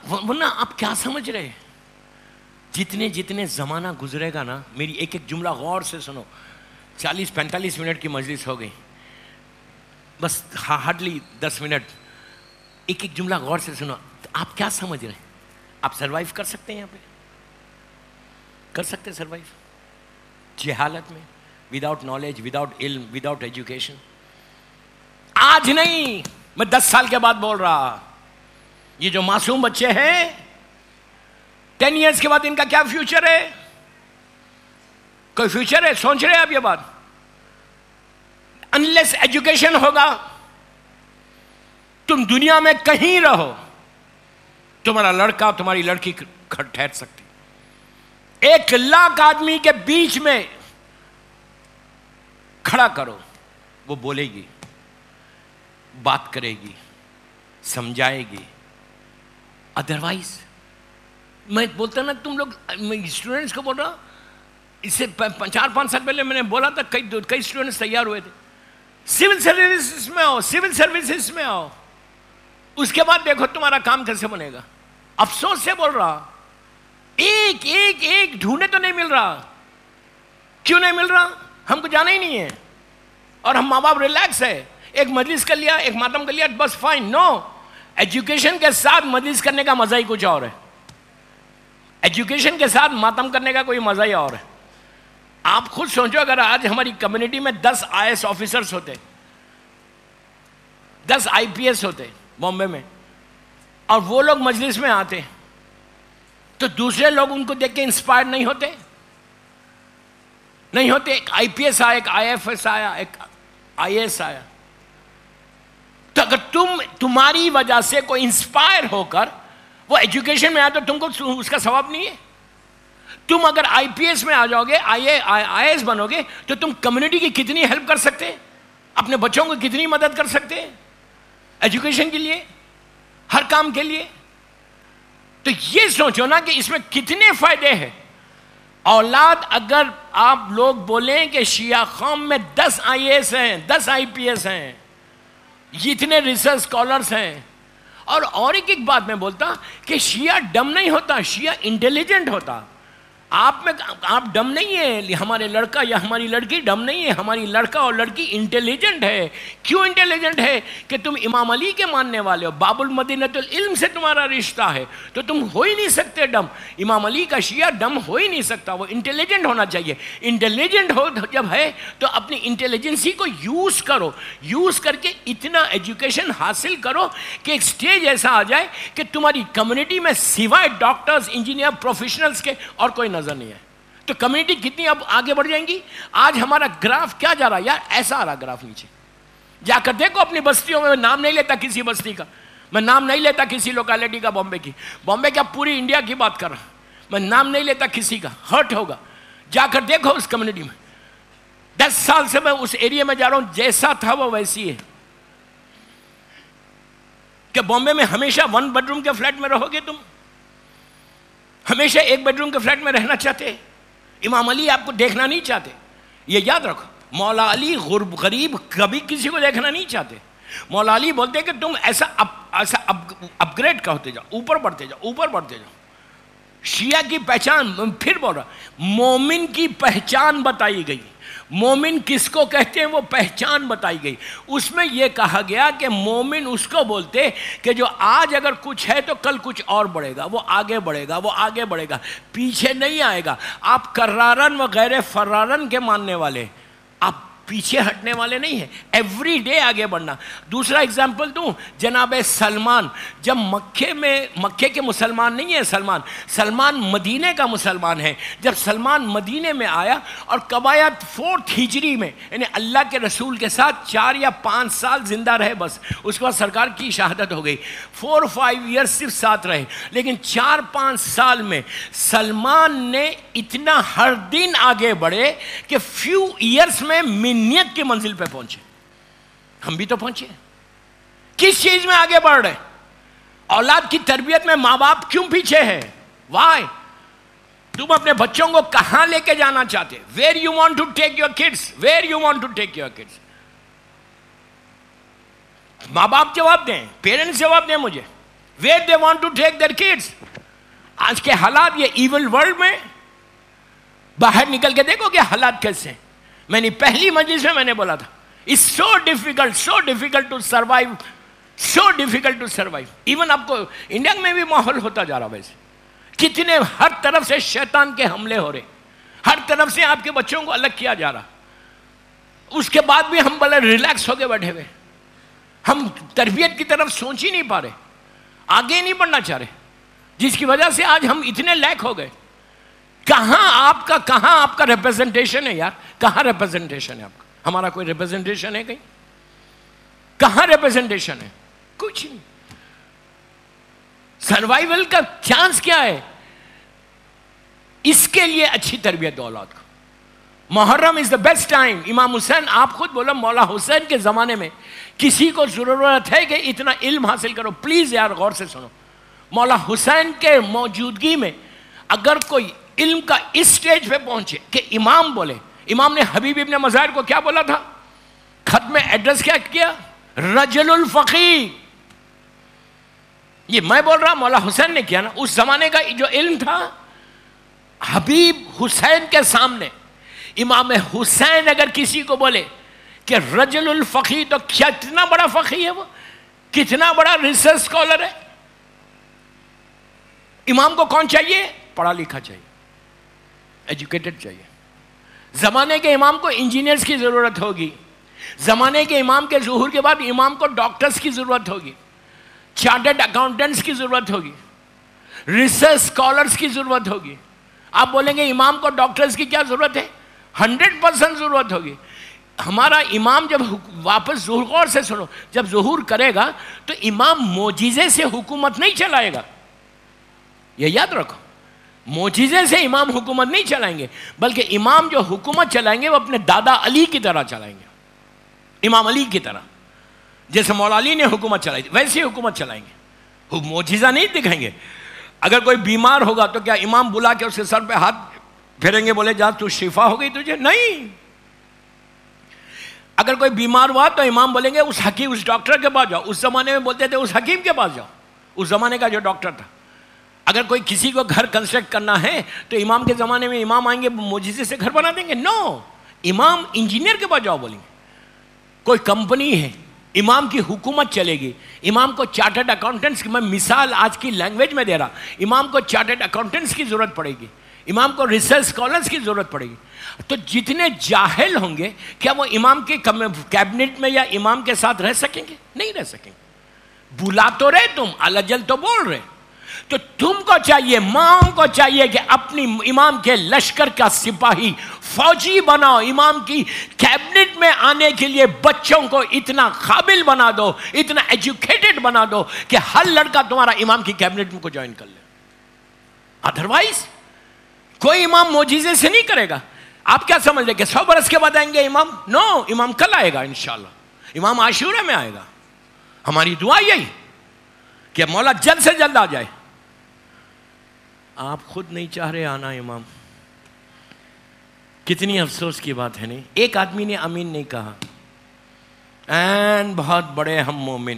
ورنہ آپ کیا سمجھ رہے؟ جتنے جتنے زمانہ گزرے گا نا، میری ایک ایک جملہ غور سے سنو، چالیس پینتالیس منٹ کی مجلس ہو گئی، بس ہارڈلی دس منٹ، ایک ایک جملہ غور سے سنو. آپ کیا سمجھ رہے ہیں؟ آپ سروائیو کر سکتے ہیں یہاں پہ؟ کر سکتے سروائیو جہالت میں، وداؤٹ نالج، وداؤٹ علم، وداؤٹ ایجوکیشن؟ آج نہیں، میں دس سال کے بعد بول رہا. یہ جو معصوم بچے ہیں، ٹین ایئرس کے بعد ان کا کیا فیوچر ہے؟ کوئی فیوچر ہے؟ سوچ رہے ہیں آپ یہ بات؟ انلیس ایجوکیشن ہوگا، تم دنیا میں کہیں رہو، تمہارا لڑکا تمہاری لڑکی ٹھہر سکتی. ایک لاکھ آدمی کے بیچ میں کھڑا کرو، وہ بولے گی، بات کرے گی، سمجھائے گی. ادروائز میں بولتا نا، تم لوگ، میں اسٹوڈنٹس کو بول رہا، اس سے چار پانچ سال پہلے میں نے بولا تھا، کئی کئی اسٹوڈنٹس تیار ہوئے تھے، سول سروسز میں آؤ، سول سروسز میں آؤ، اس کے بعد دیکھو تمہارا کام کیسے بنے گا. افسوس سے بول رہا، ایک ایک ایک ڈھونڈے تو نہیں مل رہا. کیوں نہیں مل رہا؟ ہم کو جانا ہی نہیں ہے، اور ہم ماں باپ ریلیکس ہے. ایک مجلس کر لیا، ایک ماتم کر لیا، بس فائن. نو، ایجوکیشن کے ساتھ مجلس کرنے کا مزہ ہی کچھ اور ہے. ایجوکیشن کے ساتھ ماتم کرنے کا کوئی مزہ ہی اور ہے. آپ خود سوچو، اگر آج ہماری کمیونٹی میں دس آئی ایس آفیسرس ہوتے، دس آئی پی ایس ہوتے بامبے میں، اور وہ لوگ مجلس میں آتے، تو دوسرے لوگ ان کو دیکھ کے انسپائر نہیں ہوتے؟ نہیں ہوتے. ایک آئی پی ایس آیا، ایک آئی ایف ایس آیا، ایک آئی اے ایس آیا. تو اگر تم تمہاری وجہ سے کوئی انسپائر ہو کر وہ ایجوکیشن میں آیا تو تم کو اس کا ثواب نہیں ہے؟ تم اگر آئی پی ایس میں آ جاؤ گے، آئی اے آئی ایس بنو گے، تو تم کمیونٹی کی کتنی ہیلپ کر سکتے، اپنے بچوں کو کتنی مدد کر سکتے ایجوکیشن کے لیے، ہر کام کے لیے. تو یہ سوچو نا کہ اس میں کتنے فائدے ہیں. اولاد، اگر آپ لوگ بولیں کہ شیعہ قوم میں دس آئی اے ایس ہیں، دس آئی پی ایس ہیں، اتنے ریسرچ اسکالرس ہیں، اور اور ایک ایک بات میں بولتا کہ شیعہ ڈم نہیں ہوتا، شیعہ انٹیلیجنٹ ہوتا. آپ میں آپ ڈم نہیں ہے، ہمارے لڑکا یا ہماری لڑکی ڈم نہیں ہے، ہماری لڑکا اور لڑکی انٹیلیجنٹ ہے. کیوں انٹیلیجنٹ ہے؟ کہ تم امام علی کے ماننے والے ہو، باب المدینۃ العلم سے تمہارا رشتہ ہے، تو تم ہو ہی نہیں سکتے ڈم. امام علی کا شیعہ ڈم ہو ہی نہیں سکتا، وہ انٹیلیجنٹ ہونا چاہیے. انٹیلیجنٹ ہو جب ہے تو اپنی انٹیلیجنسی کو یوز کرو، یوز کر کے اتنا ایجوکیشن حاصل کرو کہ ایک سٹیج ایسا آ جائے کہ تمہاری کمیونٹی میں سوائے ڈاکٹرز، انجینئر، پروفیشنلز کے اور کوئی نظر نہیں ہے. تو کمیونٹی کتنی اب آگے بڑھ جائیں گی. آج ہمارا گراف کیا جا رہا ہے یار؟ ایسا آ رہا گراف نیچے. جا کر دیکھو اپنی بستیوں میں. میں نام نہیں لیتا کسی بستی کا، میں نام نہیں لیتا کسی لوکیلٹی کا، بامبے کی، بامبے کیا پوری انڈیا کی بات کر رہا ہوں. میں نام نہیں لیتا کسی کا، ہرٹ ہوگا. جا کر دیکھو اس کمیونٹی میں. دس سال سے میں اس ایریا میں جا رہا ہوں، جیسا تھا وہ ویسی ہے. کہ بامبے میں ہمیشہ ون بیڈ روم کے فلیٹ میں رہو گے تم؟ ہمیشہ ایک بیڈ روم کے فلیٹ میں رہنا چاہتے؟ امام علی آپ کو دیکھنا نہیں چاہتے. یہ یاد رکھو، مولا علی غرب غریب کبھی کسی کو دیکھنا نہیں چاہتے. مولا علی بولتے کہ تم ایسا ایسا اپ گریڈ کا ہوتے جاؤ، اوپر بڑھتے جاؤ، اوپر بڑھتے جاؤ. شیعہ کی پہچان، پھر بول رہا، مومن کی پہچان بتائی گئی. مومن کس کو کہتے ہیں وہ پہچان بتائی گئی. اس میں یہ کہا گیا کہ مومن اس کو بولتے کہ جو آج اگر کچھ ہے تو کل کچھ اور بڑھے گا، وہ آگے بڑھے گا، وہ آگے بڑھے گا، پیچھے نہیں آئے گا. آپ کرارن و غیر فرارن کے ماننے والے، آپ پیچھے ہٹنے والے نہیں ہیں، ایوری ڈے آگے بڑھنا. دوسرا اگزامپل دوں، جناب سلمان، جب مکے میں، مکے کے مسلمان نہیں ہیں سلمان، سلمان مدینے کا مسلمان ہے. جب سلمان مدینے میں آیا اور قبایت فورتھ ہجری میں، یعنی اللہ کے رسول کے ساتھ چار یا پانچ سال زندہ رہے، بس اس کے بعد سرکار کی شہادت ہو گئی. فور فائیو ایئرس صرف ساتھ رہے، لیکن چار پانچ سال میں سلمان نے اتنا ہر دن آگے بڑھے کہ فیو ایئرس میں نیت کی منزل پہ پہنچے. ہم بھی تو پہنچے. کس چیز میں آگے بڑھ رہے؟ اولاد کی تربیت میں ماں باپ کیوں پیچھے ہے؟ وائی؟ تم اپنے بچوں کو کہاں لے کے جانا چاہتے؟ Where you want to take your kids, where you want to take your kids. ماں باپ جواب دیں، پیرنٹس جواب دیں مجھے. where they want to take their kids. آج کے حالات یہ ایول ورلڈ میں باہر نکل کے دیکھو کہ حالات کیسے ہیں. میں نے پہلی مجلس میں میں نے بولا تھا it's so difficult, so difficult to survive, so difficult to survive. Even آپ کو انڈیا میں بھی ماحول ہوتا جا رہا ویسے, کتنے ہر طرف سے شیطان کے حملے ہو رہے, ہر طرف سے آپ کے بچوں کو الگ کیا جا رہا. اس کے بعد بھی ہم بڑے ریلیکس ہو کے بیٹھے ہوئے, ہم تربیت کی طرف سوچ ہی نہیں پا رہے, آگے نہیں بڑھنا چاہ رہے, جس کی وجہ سے آج ہم اتنے لیک ہو گئے. کہاں آپ کا کہاں آپ کا ریپرزنٹیشن ہے یار, کہاں ریپرزنٹیشن ہے آپ کا؟ ہمارا کوئی ریپرزنٹیشن ہے کہیں؟ کہاں ریپرزنٹیشن ہے؟ کچھ نہیں. سروائیول کا چانس کیا ہے؟ اس کے لیے اچھی تربیت دو اولاد کو. محرم از دا بیسٹ ٹائم. امام حسین, آپ خود بولو, مولا حسین کے زمانے میں کسی کو ضرورت ہے کہ اتنا علم حاصل کرو؟ پلیز یار غور سے سنو. مولا حسین کے موجودگی میں اگر کوئی علم کا اس سٹیج پہ پہنچے کہ امام بولے, امام نے حبیب ابن مظاہر کو کیا بولا تھا خط میں ایڈریس کیا کیا؟ رجل الفقیہ. یہ میں بول رہا, مولا حسین نے کیا نا. اس زمانے کا جو علم تھا, حبیب حسین کے سامنے امام حسین اگر کسی کو بولے کہ رجل الفقیہ, تو کتنا بڑا فقیہ ہے وہ, کتنا بڑا ریسرچ اسکالر ہے. امام کو کون چاہیے؟ پڑھا لکھا چاہیے, ایجوکیٹڈ چاہیے. زمانے کے امام کو انجینئرز کی ضرورت ہوگی. زمانے کے امام کے ظہور کے بعد امام کو ڈاکٹرز کی ضرورت ہوگی, چارٹرڈ اکاؤنٹنٹس کی ضرورت ہوگی, ریسرچ اسکالرس کی ضرورت ہوگی. آپ بولیں گے امام کو ڈاکٹرز کی کیا ضرورت ہے؟ ہنڈریڈ پرسینٹ ضرورت ہوگی. ہمارا امام جب واپس ظہور, غور سے سنو, جب ظہور کرے گا تو امام معجزے سے حکومت نہیں چلائے گا, یہ یاد رکھو. معجزے سے امام حکومت نہیں چلائیں گے, بلکہ امام جو حکومت چلائیں گے وہ اپنے دادا علی کی طرح چلائیں گے, امام علی کی طرح. جیسے مولا علی نے حکومت چلائی تھی ویسی حکومت چلائیں گے, معجزہ نہیں دکھائیں گے. اگر کوئی بیمار ہوگا تو کیا امام بلا کے اس کے سر پہ ہاتھ پھیریں گے, بولے جا تو شفا ہو گئی تجھے؟ نہیں. اگر کوئی بیمار ہوا تو امام بولیں گے اس حکیم, اس ڈاکٹر کے پاس جاؤ. اس زمانے میں بولتے تھے اس حکیم کے پاس جاؤ, اس زمانے کا جو ڈاکٹر تھا. اگر کوئی کسی کو گھر کنسٹرکٹ کرنا ہے تو امام کے زمانے میں امام آئیں گے معجزے سے گھر بنا دیں گے؟ نو, امام انجینئر کے پاس جاؤ بولیں گے. کوئی کمپنی ہے, امام کی حکومت چلے گی. امام کو چارٹرڈ اکاؤنٹنٹس کی, میں مثال آج کی لینگویج میں دے رہا, امام کو چارٹرڈ اکاؤنٹنٹس کی ضرورت پڑے گی, امام کو ریسرچ اسکالرس کی ضرورت پڑے گی. تو جتنے جاہل ہوں گے کیا وہ امام کے کیبنٹ میں یا امام کے ساتھ رہ سکیں گے؟ نہیں رہ سکیں گے. بلا تو رہے تم, الجل تو بول رہے. تو تم کو چاہیے, ماں کو چاہیے کہ اپنی امام کے لشکر کا سپاہی فوجی بناؤ. امام کی کیبنٹ میں آنے کے لیے بچوں کو اتنا قابل بنا دو, اتنا ایجوکیٹڈ بنا دو کہ ہر لڑکا تمہارا امام کی کیبنٹ میں کو جوائن کر لے. ادروائز کوئی امام معجزے سے نہیں کرے گا. آپ کیا سمجھ لیں کہ سو برس کے بعد آئیں گے امام؟ نو, امام کل آئے گا انشاءاللہ, امام عاشورہ میں آئے گا. ہماری دعا یہی کہ مولا جلد سے جلد آ جائے. آپ خود نہیں چاہ رہے آنا امام, کتنی افسوس کی بات ہے. نہیں, ایک آدمی نے امین نہیں کہا, این بہت بڑے ہم مومن.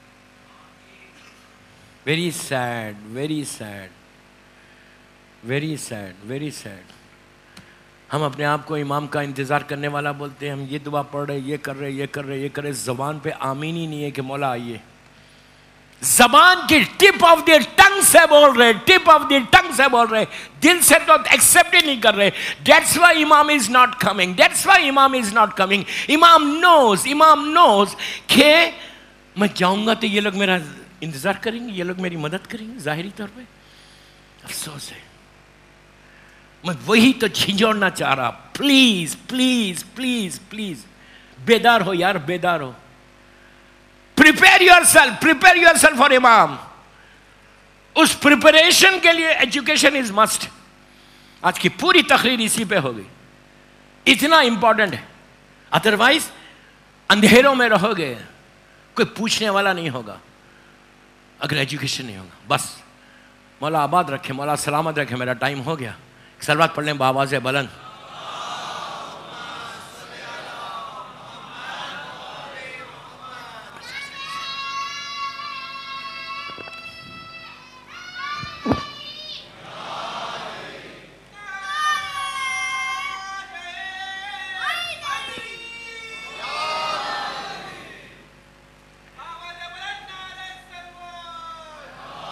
Very sad, very sad, very sad, very sad. ہم اپنے آپ کو امام کا انتظار کرنے والا بولتے ہیں, ہم یہ دعا پڑھ رہے, یہ کر رہے, یہ کر رہے, یہ کر رہے, زبان پہ آمین ہی نہیں ہے کہ مولا آئیے. زبان کی ٹپ آف دی ٹنگ سے بول رہے, ٹپ آف دی ٹنگ سے بول رہے, دل سے تو ایکسپٹ ہی نہیں کر رہے. دیٹس وائی امام is not coming, that's why امام از ناٹ کمنگ. امام نوز, امام نوز کہ میں جاؤں گا تو یہ لوگ میرا انتظار کریں گے, یہ لوگ میری مدد کریں گے ظاہری طور پہ. افسوس ہے, میں وہی تو جھنجھوڑنا چاہ رہا. پلیز پلیز پلیز پلیز بیدار ہو یار, بیدار ہو. Prepare yourself, prepare yourself for امام. اس پریپریشن کے لیے ایجوکیشن از مسٹ. آج کی پوری تقریر اسی پہ ہو گئی, اتنا امپورٹنٹ ہے. ادروائز اندھیروں میں رہو گے, کوئی پوچھنے والا نہیں ہوگا اگر ایجوکیشن نہیں ہوگا. بس مولا آباد رکھے, مولا سلامت رکھے. میرا ٹائم ہو گیا. سلوات پڑھ لیں بآواز بلند.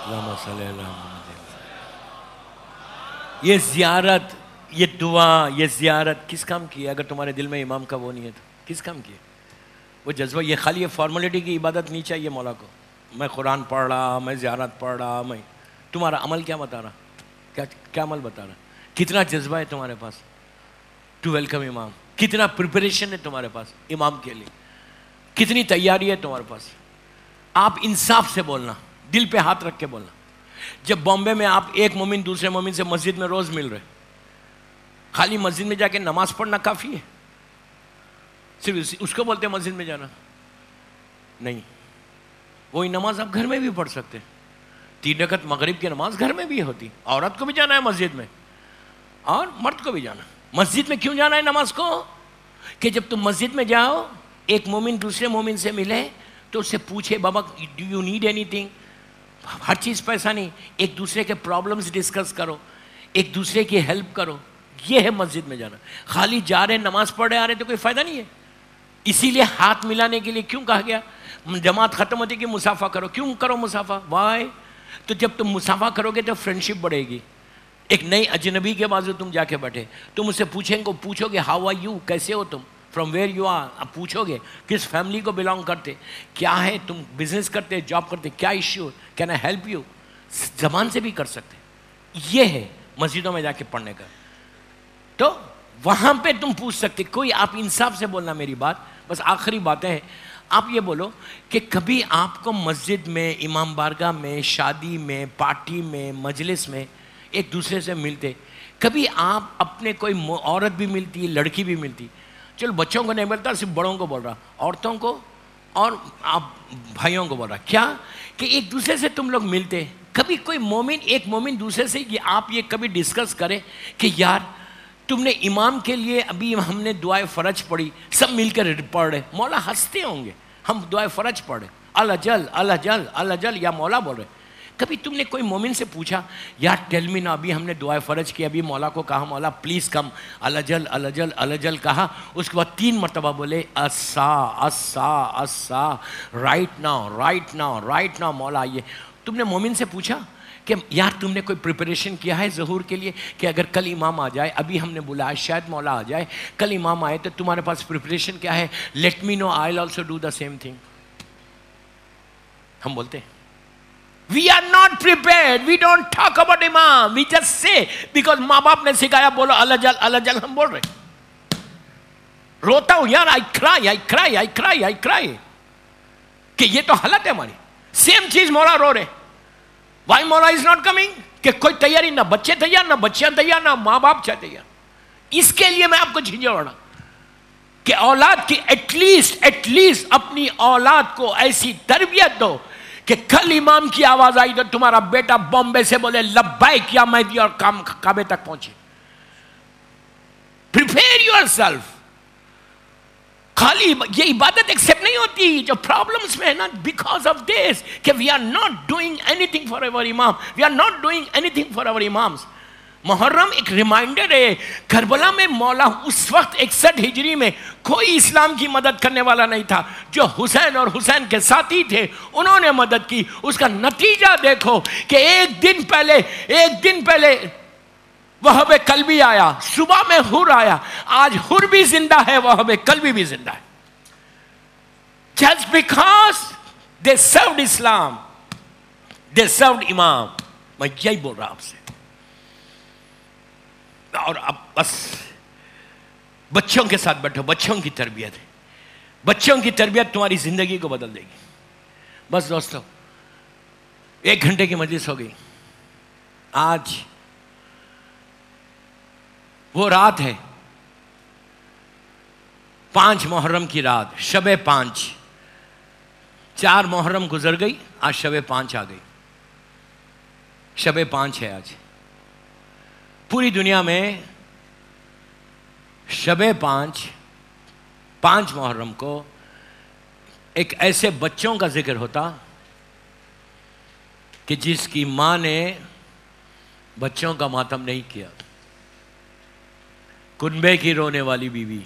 اللہم صلی اللہ علیہ وسلم. یہ زیارت، یہ دعا، یہ زیارت کس کام کی ہے اگر تمہارے دل میں امام کا وہ نہیں ہے تو؟ کس کام کی ہے وہ جذبہ؟ یہ خالی یہ فارمیلٹی کی عبادت نہیں چاہیے مولا کو. میں قرآن پڑھ رہا، میں زیارت پڑھ رہا، میں تمہارا عمل کیا بتا رہا؟ کیا کیا عمل بتا رہا؟ کتنا جذبہ ہے تمہارے پاس ٹو ویلکم امام؟ کتنا پریپریشن ہے تمہارے پاس امام کے لیے؟ کتنی تیاری ہے تمہارے پاس؟ آپ انصاف سے بولنا، دل پہ ہاتھ رکھ کے بولنا. جب بامبے میں آپ ایک مومن دوسرے مومن سے مسجد میں روز مل رہے، خالی مسجد میں جا کے نماز پڑھنا کافی ہے؟ صرف اس کو بولتے ہیں مسجد میں جانا؟ نہیں، وہی نماز آپ گھر میں بھی پڑھ سکتے. تین رکعت مغرب کی نماز گھر میں بھی ہوتی. عورت کو بھی جانا ہے مسجد میں اور مرد کو بھی جانا. مسجد میں کیوں جانا ہے نماز کو؟ کہ جب تم مسجد میں جاؤ، ایک مومن دوسرے مومن سے ملے تو اس سے پوچھے بابا do you need anything. ہر چیز پیسہ نہیں، ایک دوسرے کے پرابلمز ڈسکس کرو، ایک دوسرے کی ہیلپ کرو. یہ ہے مسجد میں جانا. خالی جا رہے نماز پڑھ رہے آ رہے تو کوئی فائدہ نہیں ہے. اسی لیے ہاتھ ملانے کے لیے کیوں کہا گیا؟ جماعت ختم ہوتی کہ مسافہ کرو. کیوں کرو مسافہ؟ وائی؟ تو جب تم مسافہ کرو گے تو فرینڈشپ بڑھے گی. ایک نئی اجنبی کے بازو تم جا کے بیٹھے، تم اسے پوچھیں گے، پوچھو گے ہاؤ آر یو، کیسے ہو تم، فرام ویئر یو آر. اب پوچھو گے کس فیملی کو بلانگ کرتے، کیا ہے، تم بزنس کرتے، جاب کرتے، کیا issue, can I help you. زبان سے بھی کر سکتے. یہ ہے مسجدوں میں جا کے پڑھنے کا. تو وہاں پہ تم پوچھ سکتے. کوئی آپ انصاف سے بولنا. میری بات بس آخری باتیں ہیں. آپ یہ بولو کہ کبھی آپ کو مسجد میں، امام بارگاہ میں، شادی میں، پارٹی میں، مجلس میں ایک دوسرے سے ملتے؟ کبھی آپ اپنے کوئی عورت بھی ملتی، لڑکی بھی ملتی، چلو بچوں کو نہیں ملتا، صرف بڑوں کو بول رہا، عورتوں کو اور آپ بھائیوں کو بول رہا، کیا کہ ایک دوسرے سے تم لوگ ملتے. کبھی کوئی مومن ایک مومن دوسرے سے یہ آپ یہ کبھی ڈسکس کرے کہ یار تم نے امام کے لیے ابھی ہم نے دعائے فرج پڑھی، سب مل کر پڑھ رہے، مولا ہنستے ہوں گے ہم دعائے فرج پڑھ رہے، اللہ جل اللہ جل اللہ جل یا مولا بول رہے. کبھی تم نے کوئی مومن سے پوچھا یار ٹیل می نا، ابھی ہم نے دعائے فرج کی، ابھی مولا کو کہا مولا پلیز کم، اللہ جل اللہ جل اللہ جل کہا، اس کے بعد تین مرتبہ بولے اسا اسا اسا، right now right now right now مولا آئیے. تم نے مومن سے پوچھا کہ یار تم نے کوئی پریپریشن کیا ہے ظہور کے لیے کہ اگر کل امام آ جائے، ابھی ہم نے بلایا شاید مولا آ جائے، کل امام آئے تو تمہارے پاس پریپریشن کیا ہے؟ Let me know I will also do the same thing. ہم بولتے ہیں we are not prepared, we don't talk about امام، وی جسٹ سے بیکاز ماں باپ نے سکھایا بولو اللہ جل اللہ جل، ہم بول رہے. روتا ہوں یار، آئی کرائی آئی کرائی آئی کرائی آئی کرائی کہ یہ تو حالت ہے ہماری. سیم چیز مولا رو رہے. وائی مولا از ناٹ کمنگ؟ کہ کوئی تیاری، نہ بچے تیار، نہ بچیاں تیار، نہ ماں باپ چاہتے تیار. اس کے لیے میں آپ کو جھنجھوڑا کہ اولاد کی ایٹ لیسٹ ایٹ لیسٹ اپنی اولاد کو ایسی تربیت دو کہ کل امام کی آواز آئی تو تمہارا بیٹا بامبے سے بولے لبیک یا مہدی اور کام کعبے تک پہنچے. Prepare yourself. خالی یہ عبادت ایکسپٹ نہیں ہوتی جو پرابلمس میں ہے نا، بیکاز آف دس کہ we are not doing anything for our امام، we are not doing anything for our امامس. محرم ایک ریمائنڈر ہے. کربلا میں مولا اس وقت اکسٹھ ہجری میں کوئی اسلام کی مدد کرنے والا نہیں تھا. جو حسین اور حسین کے ساتھی تھے انہوں نے مدد کی. اس کا نتیجہ دیکھو کہ ایک دن پہلے ایک دن پہلے وہب قلبی آیا، صبح میں حر آیا. آج حر بھی زندہ ہے، وہب قلبی بھی زندہ ہے. Just because they served Islam, they served امام. میں یہی بول رہا آپ سے. اور اب بس بچوں کے ساتھ بیٹھو، بچوں کی تربیت ہے. بچوں کی تربیت تمہاری زندگی کو بدل دے گی. بس دوستو ایک گھنٹے کی مجلس ہو گئی. آج وہ رات ہے، پانچ محرم کی رات، شب پانچ. چار محرم گزر گئی، آج شب پانچ آ گئی. شب پانچ ہے آج. پوری دنیا میں شب پانچ پانچ محرم کو ایک ایسے بچوں کا ذکر ہوتا کہ جس کی ماں نے بچوں کا ماتم نہیں کیا. کنبے کی رونے والی بیوی،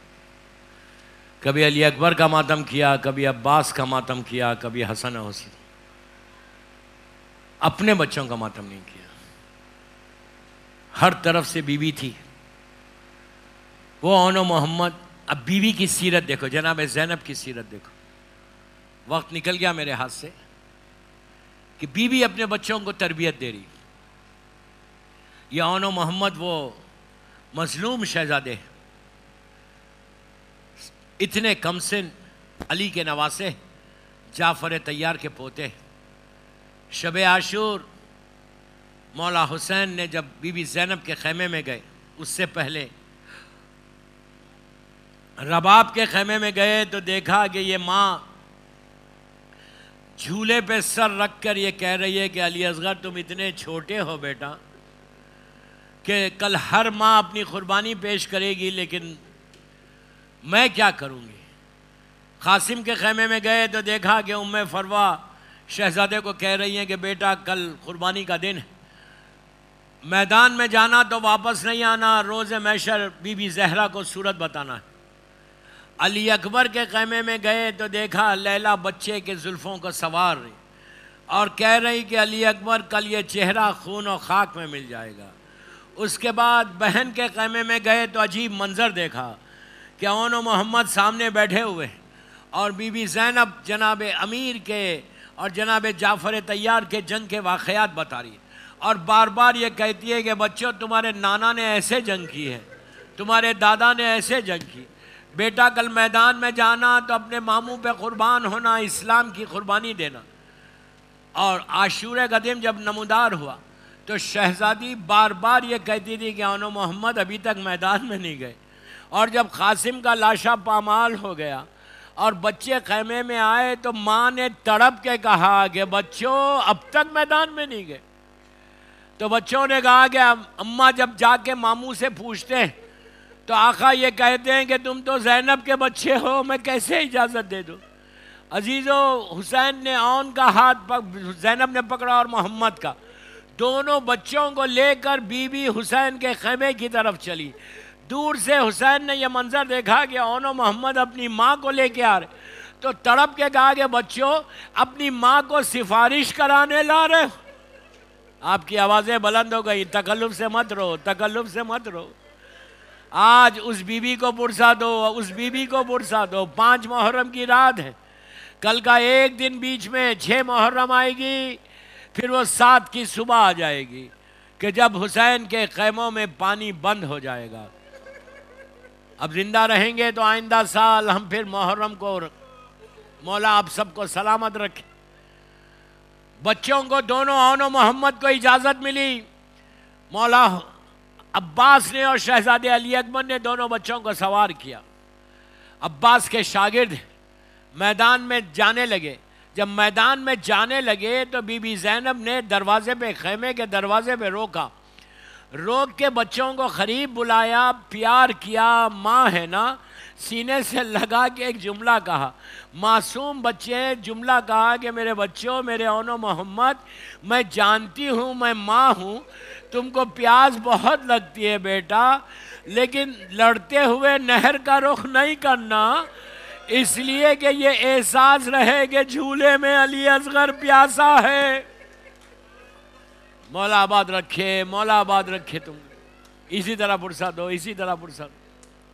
کبھی علی اکبر کا ماتم کیا، کبھی عباس کا ماتم کیا، کبھی حسن حسین. اپنے بچوں کا ماتم نہیں کیا. ہر طرف سے بیوی تھی. وہ اون و محمد. اب بیوی کی سیرت دیکھو, جناب زینب کی سیرت دیکھو. وقت نکل گیا میرے ہاتھ سے کہ بیوی اپنے بچوں کو تربیت دے رہی. یہ اون و محمد وہ مظلوم شہزادے, اتنے کم سن, علی کے نواسے, جعفر طیار کے پوتے. شب عاشور مولا حسین نے جب بی بی زینب کے خیمے میں گئے, اس سے پہلے رباب کے خیمے میں گئے تو دیکھا کہ یہ ماں جھولے پہ سر رکھ کر یہ کہہ رہی ہے کہ علی اصغر تم اتنے چھوٹے ہو بیٹا کہ کل ہر ماں اپنی قربانی پیش کرے گی, لیکن میں کیا کروں گی. قاسم کے خیمے میں گئے تو دیکھا کہ ام فروہ شہزادے کو کہہ رہی ہیں کہ بیٹا کل قربانی کا دن ہے, میدان میں جانا تو واپس نہیں آنا, روز محشر بی بی زہرا کو صورت بتانا ہے. علی اکبر کے خیمے میں گئے تو دیکھا لیلا بچے کے زلفوں کو سنوار رہی اور کہہ رہی کہ علی اکبر کل یہ چہرہ خون و خاک میں مل جائے گا. اس کے بعد بہن کے خیمے میں گئے تو عجیب منظر دیکھا کہ اون و محمد سامنے بیٹھے ہوئے اور بی بی زینب جناب امیر کے اور جناب جعفر طیار کے جنگ کے واقعات بتا رہی ہے, اور بار بار یہ کہتی ہے کہ بچوں تمہارے نانا نے ایسے جنگ کی ہے, تمہارے دادا نے ایسے جنگ کی, بیٹا کل میدان میں جانا تو اپنے ماموں پہ قربان ہونا, اسلام کی قربانی دینا. اور عاشورہ کا دن جب نمودار ہوا تو شہزادی بار بار یہ کہتی تھی کہ اون و محمد ابھی تک میدان میں نہیں گئے. اور جب قاسم کا لاشا پامال ہو گیا اور بچے خیمے میں آئے تو ماں نے تڑپ کے کہا کہ بچوں اب تک میدان میں نہیں گئے. تو بچوں نے کہا کہ اماں جب جا کے ماموں سے پوچھتے ہیں تو آقا یہ کہتے ہیں کہ تم تو زینب کے بچے ہو, میں کیسے اجازت دے دوں. عزیزو, حسین نے اون کا ہاتھ زینب نے پکڑا اور محمد کا, دونوں بچوں کو لے کر بی بی حسین کے خیمے کی طرف چلی. دور سے حسین نے یہ منظر دیکھا کہ اون و محمد اپنی ماں کو لے کے آ رہے, تو تڑپ کے کہا کہ بچوں اپنی ماں کو سفارش کرانے لا رہے. آپ کی آوازیں بلند ہو گئی, تکلف سے مت رو, تکلف سے مت رو. آج اس بی بی کو پرسا دو, اس بی بی کو پرسا دو. پانچ محرم کی رات ہے, کل کا ایک دن بیچ میں چھ محرم آئے گی, پھر وہ سات کی صبح آ جائے گی کہ جب حسین کے خیموں میں پانی بند ہو جائے گا. اب زندہ رہیں گے تو آئندہ سال ہم پھر محرم کو, مولا آپ سب کو سلامت رکھے. بچوں کو دونوں اون و محمد کو اجازت ملی. مولا عباس نے اور شہزادے علی اکبر نے دونوں بچوں کو سوار کیا. عباس کے شاگرد میدان میں جانے لگے. جب میدان میں جانے لگے تو بی بی زینب نے دروازے پہ, خیمے کے دروازے پہ روکا. روک کے بچوں کو قریب بلایا, پیار کیا, ماں ہے نا, سینے سے لگا کے ایک جملہ کہا. معصوم بچے جملہ کہا کہ میرے بچوں, میرے اون و محمد, میں جانتی ہوں میں ماں ہوں, تم کو پیاس بہت لگتی ہے بیٹا, لیکن لڑتے ہوئے نہر کا رخ نہیں کرنا, اس لیے کہ یہ احساس رہے کہ جھولے میں علی اصغر پیاسا ہے. مولا آباد رکھے, مولا آباد رکھے. تم اسی طرح پرسا دو, اسی طرح پرسا دو.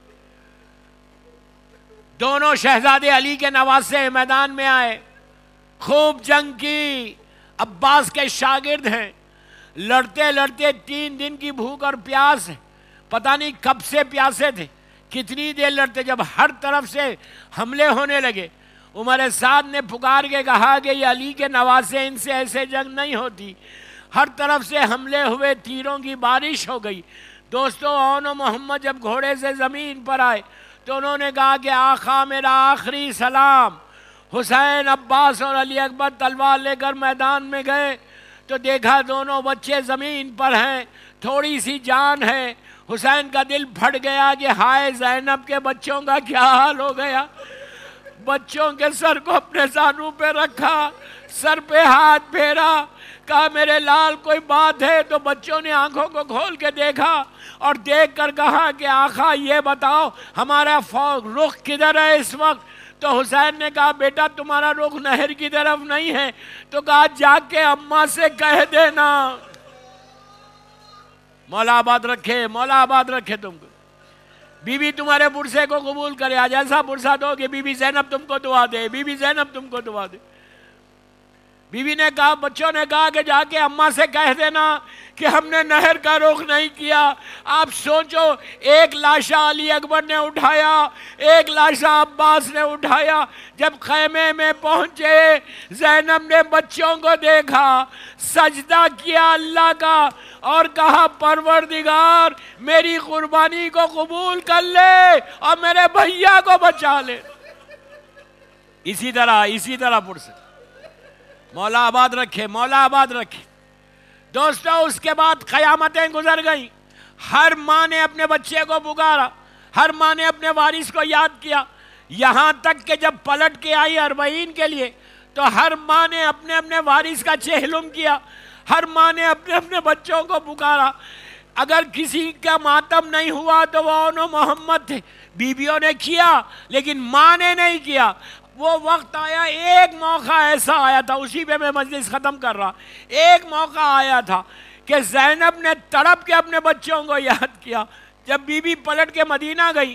دونوں شہزادے علی کے نواسے میدان میں آئے, خوب جنگ کی. عباس کے شاگرد ہیں, لڑتے لڑتے تین دن کی بھوک اور پیاس ہے, پتہ نہیں کب سے پیاسے تھے, کتنی دیر لڑتے. جب ہر طرف سے حملے ہونے لگے, عمر سعد نے پکار کے کہا کہ یہ علی کے نواسے, ان سے ایسے جنگ نہیں ہوتی. ہر طرف سے حملے ہوئے, تیروں کی بارش ہو گئی. دوستو, اون و محمد جب گھوڑے سے زمین پر آئے تو انہوں نے کہا کہ آقا میرا آخری سلام. حسین, عباس اور علی اکبر تلوار لے کر میدان میں گئے تو دیکھا دونوں بچے زمین پر ہیں, تھوڑی سی جان ہے. حسین کا دل پھٹ گیا کہ ہائے زینب کے بچوں کا کیا حال ہو گیا. بچوں کے سر کو اپنے زانوں پہ رکھا, سر پہ ہاتھ پھیرا, کہا میرے لال کوئی بات ہے. تو بچوں نے آنکھوں کو کھول کے دیکھا اور دیکھ کر کہا کہ آقا یہ بتاؤ ہمارا رخ کدھر ہے اس وقت. تو حسین نے کہا بیٹا تمہارا رخ نہر کی طرف نہیں ہے، تو کہا جا کے اماں سے کہہ دینا۔ مولا آباد رکھے، مولا آباد رکھے تم کو، بی بی تمہارے پرسے کو قبول کرے، آج ایسا پرسہ دو کہ بی بی زینب تم کو دعا دے، بی بی زینب تم کو دعا دے۔ بی بی نے کہا، بچوں نے کہا کہ جا کے اماں سے کہہ دینا کہ ہم نے نہر کا رخ نہیں کیا۔ آپ سوچو، ایک لاشا علی اکبر نے اٹھایا، ایک لاشا عباس نے اٹھایا۔ جب خیمے میں پہنچے، زینب نے بچوں کو دیکھا، سجدہ کیا اللہ کا اور کہا پروردگار میری قربانی کو قبول کر لے اور میرے بھیا کو بچا لے۔ اسی طرح اسی طرح پرسے مولا آباد رکھے، مولا آباد رکھے۔ دوستو اس کے بعد قیامتیں گزر گئیں، ہر ماں نے اپنے بچے کو پکارا، ہر ماں نے اپنے وارث کو یاد کیا، یہاں تک کہ جب پلٹ کے آئی اربعین کے لیے تو ہر ماں نے اپنے اپنے وارث کا چہلم کیا، ہر ماں نے اپنے اپنے بچوں کو پکارا۔ اگر کسی کا ماتم نہیں ہوا تو وہ اون و محمد تھے، بیویوں نے کیا لیکن ماں نے نہیں کیا۔ وہ وقت آیا، ایک موقع ایسا آیا تھا، اسی پہ میں مجلس ختم کر رہا، ایک موقع آیا تھا کہ زینب نے تڑپ کے اپنے بچوں کو یاد کیا۔ جب بی بی پلٹ کے مدینہ گئی،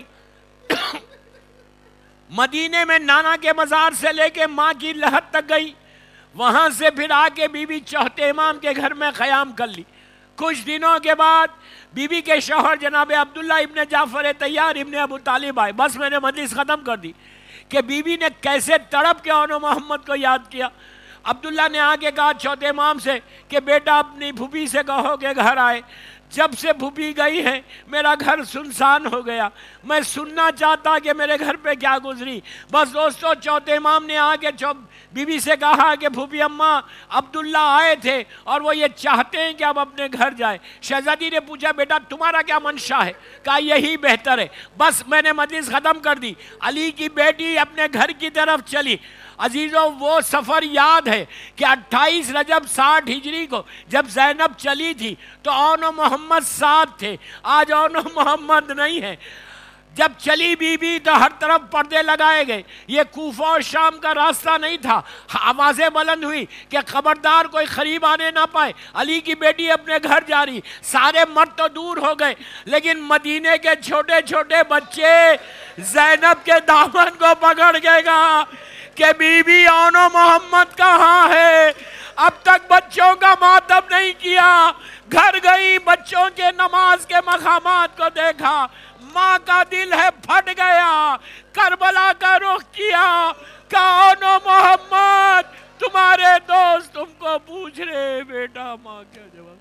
مدینے میں نانا کے مزار سے لے کے ماں کی لحد تک گئی، وہاں سے پھر آ کے بی بی چوتھے امام کے گھر میں قیام کر لی۔ کچھ دنوں کے بعد بی بی کے شوہر جناب عبداللہ ابن جعفر طیار ابن ابو طالب آئے۔ بس میں نے مجلس ختم کر دی کہ بی بی نے کیسے تڑپ کے اون و محمد کو یاد کیا۔ عبداللہ نے آگے کہا چوتھے امام سے کہ بیٹا اپنی پھوپھی سے کہو کہ گھر آئے۔ جب سے پھوپھی گئی ہے میرا گھر سنسان ہو گیا، میں سننا چاہتا کہ میرے گھر پہ کیا گزری۔ بس دوستو چوتھے امام نے آگے بی بی سے کہا کہ پھوپھی اماں عبداللہ آئے تھے اور وہ یہ چاہتے ہیں کہ اب اپنے گھر جائے۔ شہزادی نے پوچھا بیٹا تمہارا کیا منشا ہے؟ کہا یہی بہتر ہے۔ بس میں نے مجلس ختم کر دی، علی کی بیٹی اپنے گھر کی طرف چلی۔ عزیزوں وہ سفر یاد ہے کہ اٹھائیس رجب ساٹھ ہجری کو جب زینب چلی تھی تو اون و محمد ساتھ تھے، آج اون و محمد نہیں ہے۔ جب چلی بی بی تو ہر طرف پردے لگائے گئے، یہ کوفہ اور شام کا راستہ نہیں تھا۔ آوازیں بلند ہوئی کہ خبردار کوئی قریب آنے نہ پائے، علی کی بیٹی اپنے گھر جا رہی۔ سارے مرد تو دور ہو گئے لیکن مدینے کے چھوٹے چھوٹے بچے زینب کے دامن کو پکڑ کے کہا کہ بی بی اون و محمد کہاں ہے؟ اب تک بچوں کا ماتم نہیں کیا۔ گھر گئی، بچوں کے نماز کے مقامات کو دیکھا، ماں کا دل ہے پھٹ گیا، کربلا کا رخ کیا، کہا اون و محمد تمہارے دوست تم کو پوچھ رہے بیٹا ماں کیا جواب۔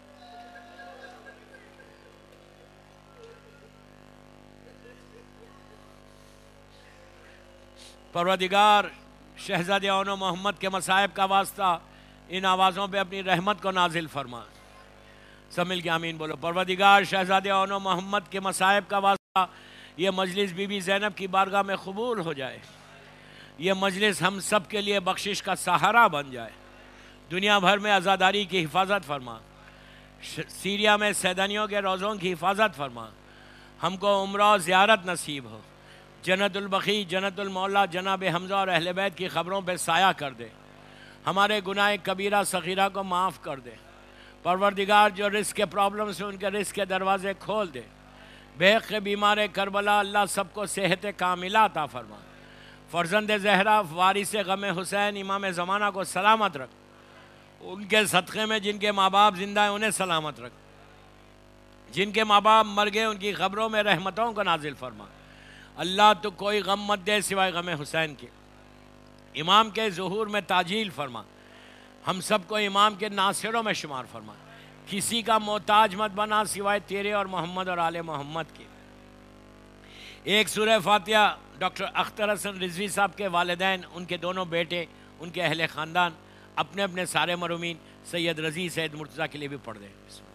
پروردگار شہزادے اون و محمد کے مصائب کا واسطہ ان آوازوں پہ اپنی رحمت کو نازل فرما۔ سب مل کے آمین بولو۔ پروردگار شہزادے اون و محمد کے مصائب کا واسطہ یہ مجلس بی بی زینب کی بارگاہ میں قبول ہو جائے، یہ مجلس ہم سب کے لیے بخشش کا سہارا بن جائے۔ دنیا بھر میں عزاداری کی حفاظت فرما، سیریا میں سیدانیوں کے روزوں کی حفاظت فرما، ہم کو عمرہ و زیارت نصیب ہو، جنت البقیع، جنت المولا، جناب حمزہ اور اہل بیت کی خبروں پہ سایہ کر دے، ہمارے گناہ کبیرہ صغیرہ کو معاف کر دے۔ پروردگار جو رزق کے پرابلم سے ان کے رزق کے دروازے کھول دے، بے حق بیمار کربلا اللہ سب کو صحت کاملہ عطا فرما۔ فرزند زہرا وارث غم حسین امام زمانہ کو سلامت رکھ، ان کے صدقے میں جن کے ماں باپ زندہ ہیں انہیں سلامت رکھ، جن کے ماں باپ مر گئے ان کی قبروں میں رحمتوں کو نازل فرما۔ اللہ تو کوئی غم مت دے سوائے غم حسین کے، امام کے ظہور میں تعجیل فرما، ہم سب کو امام کے ناصروں میں شمار فرما، کسی کا محتاج مت بنا سوائے تیرے اور محمد اور آل محمد کے۔ ایک سورہ فاتحہ ڈاکٹر اختر حسن رضوی صاحب کے والدین، ان کے دونوں بیٹے، ان کے اہل خاندان، اپنے اپنے سارے مرحومین، سید رضی، سید مرتضیٰ کے لیے بھی پڑھ دیں۔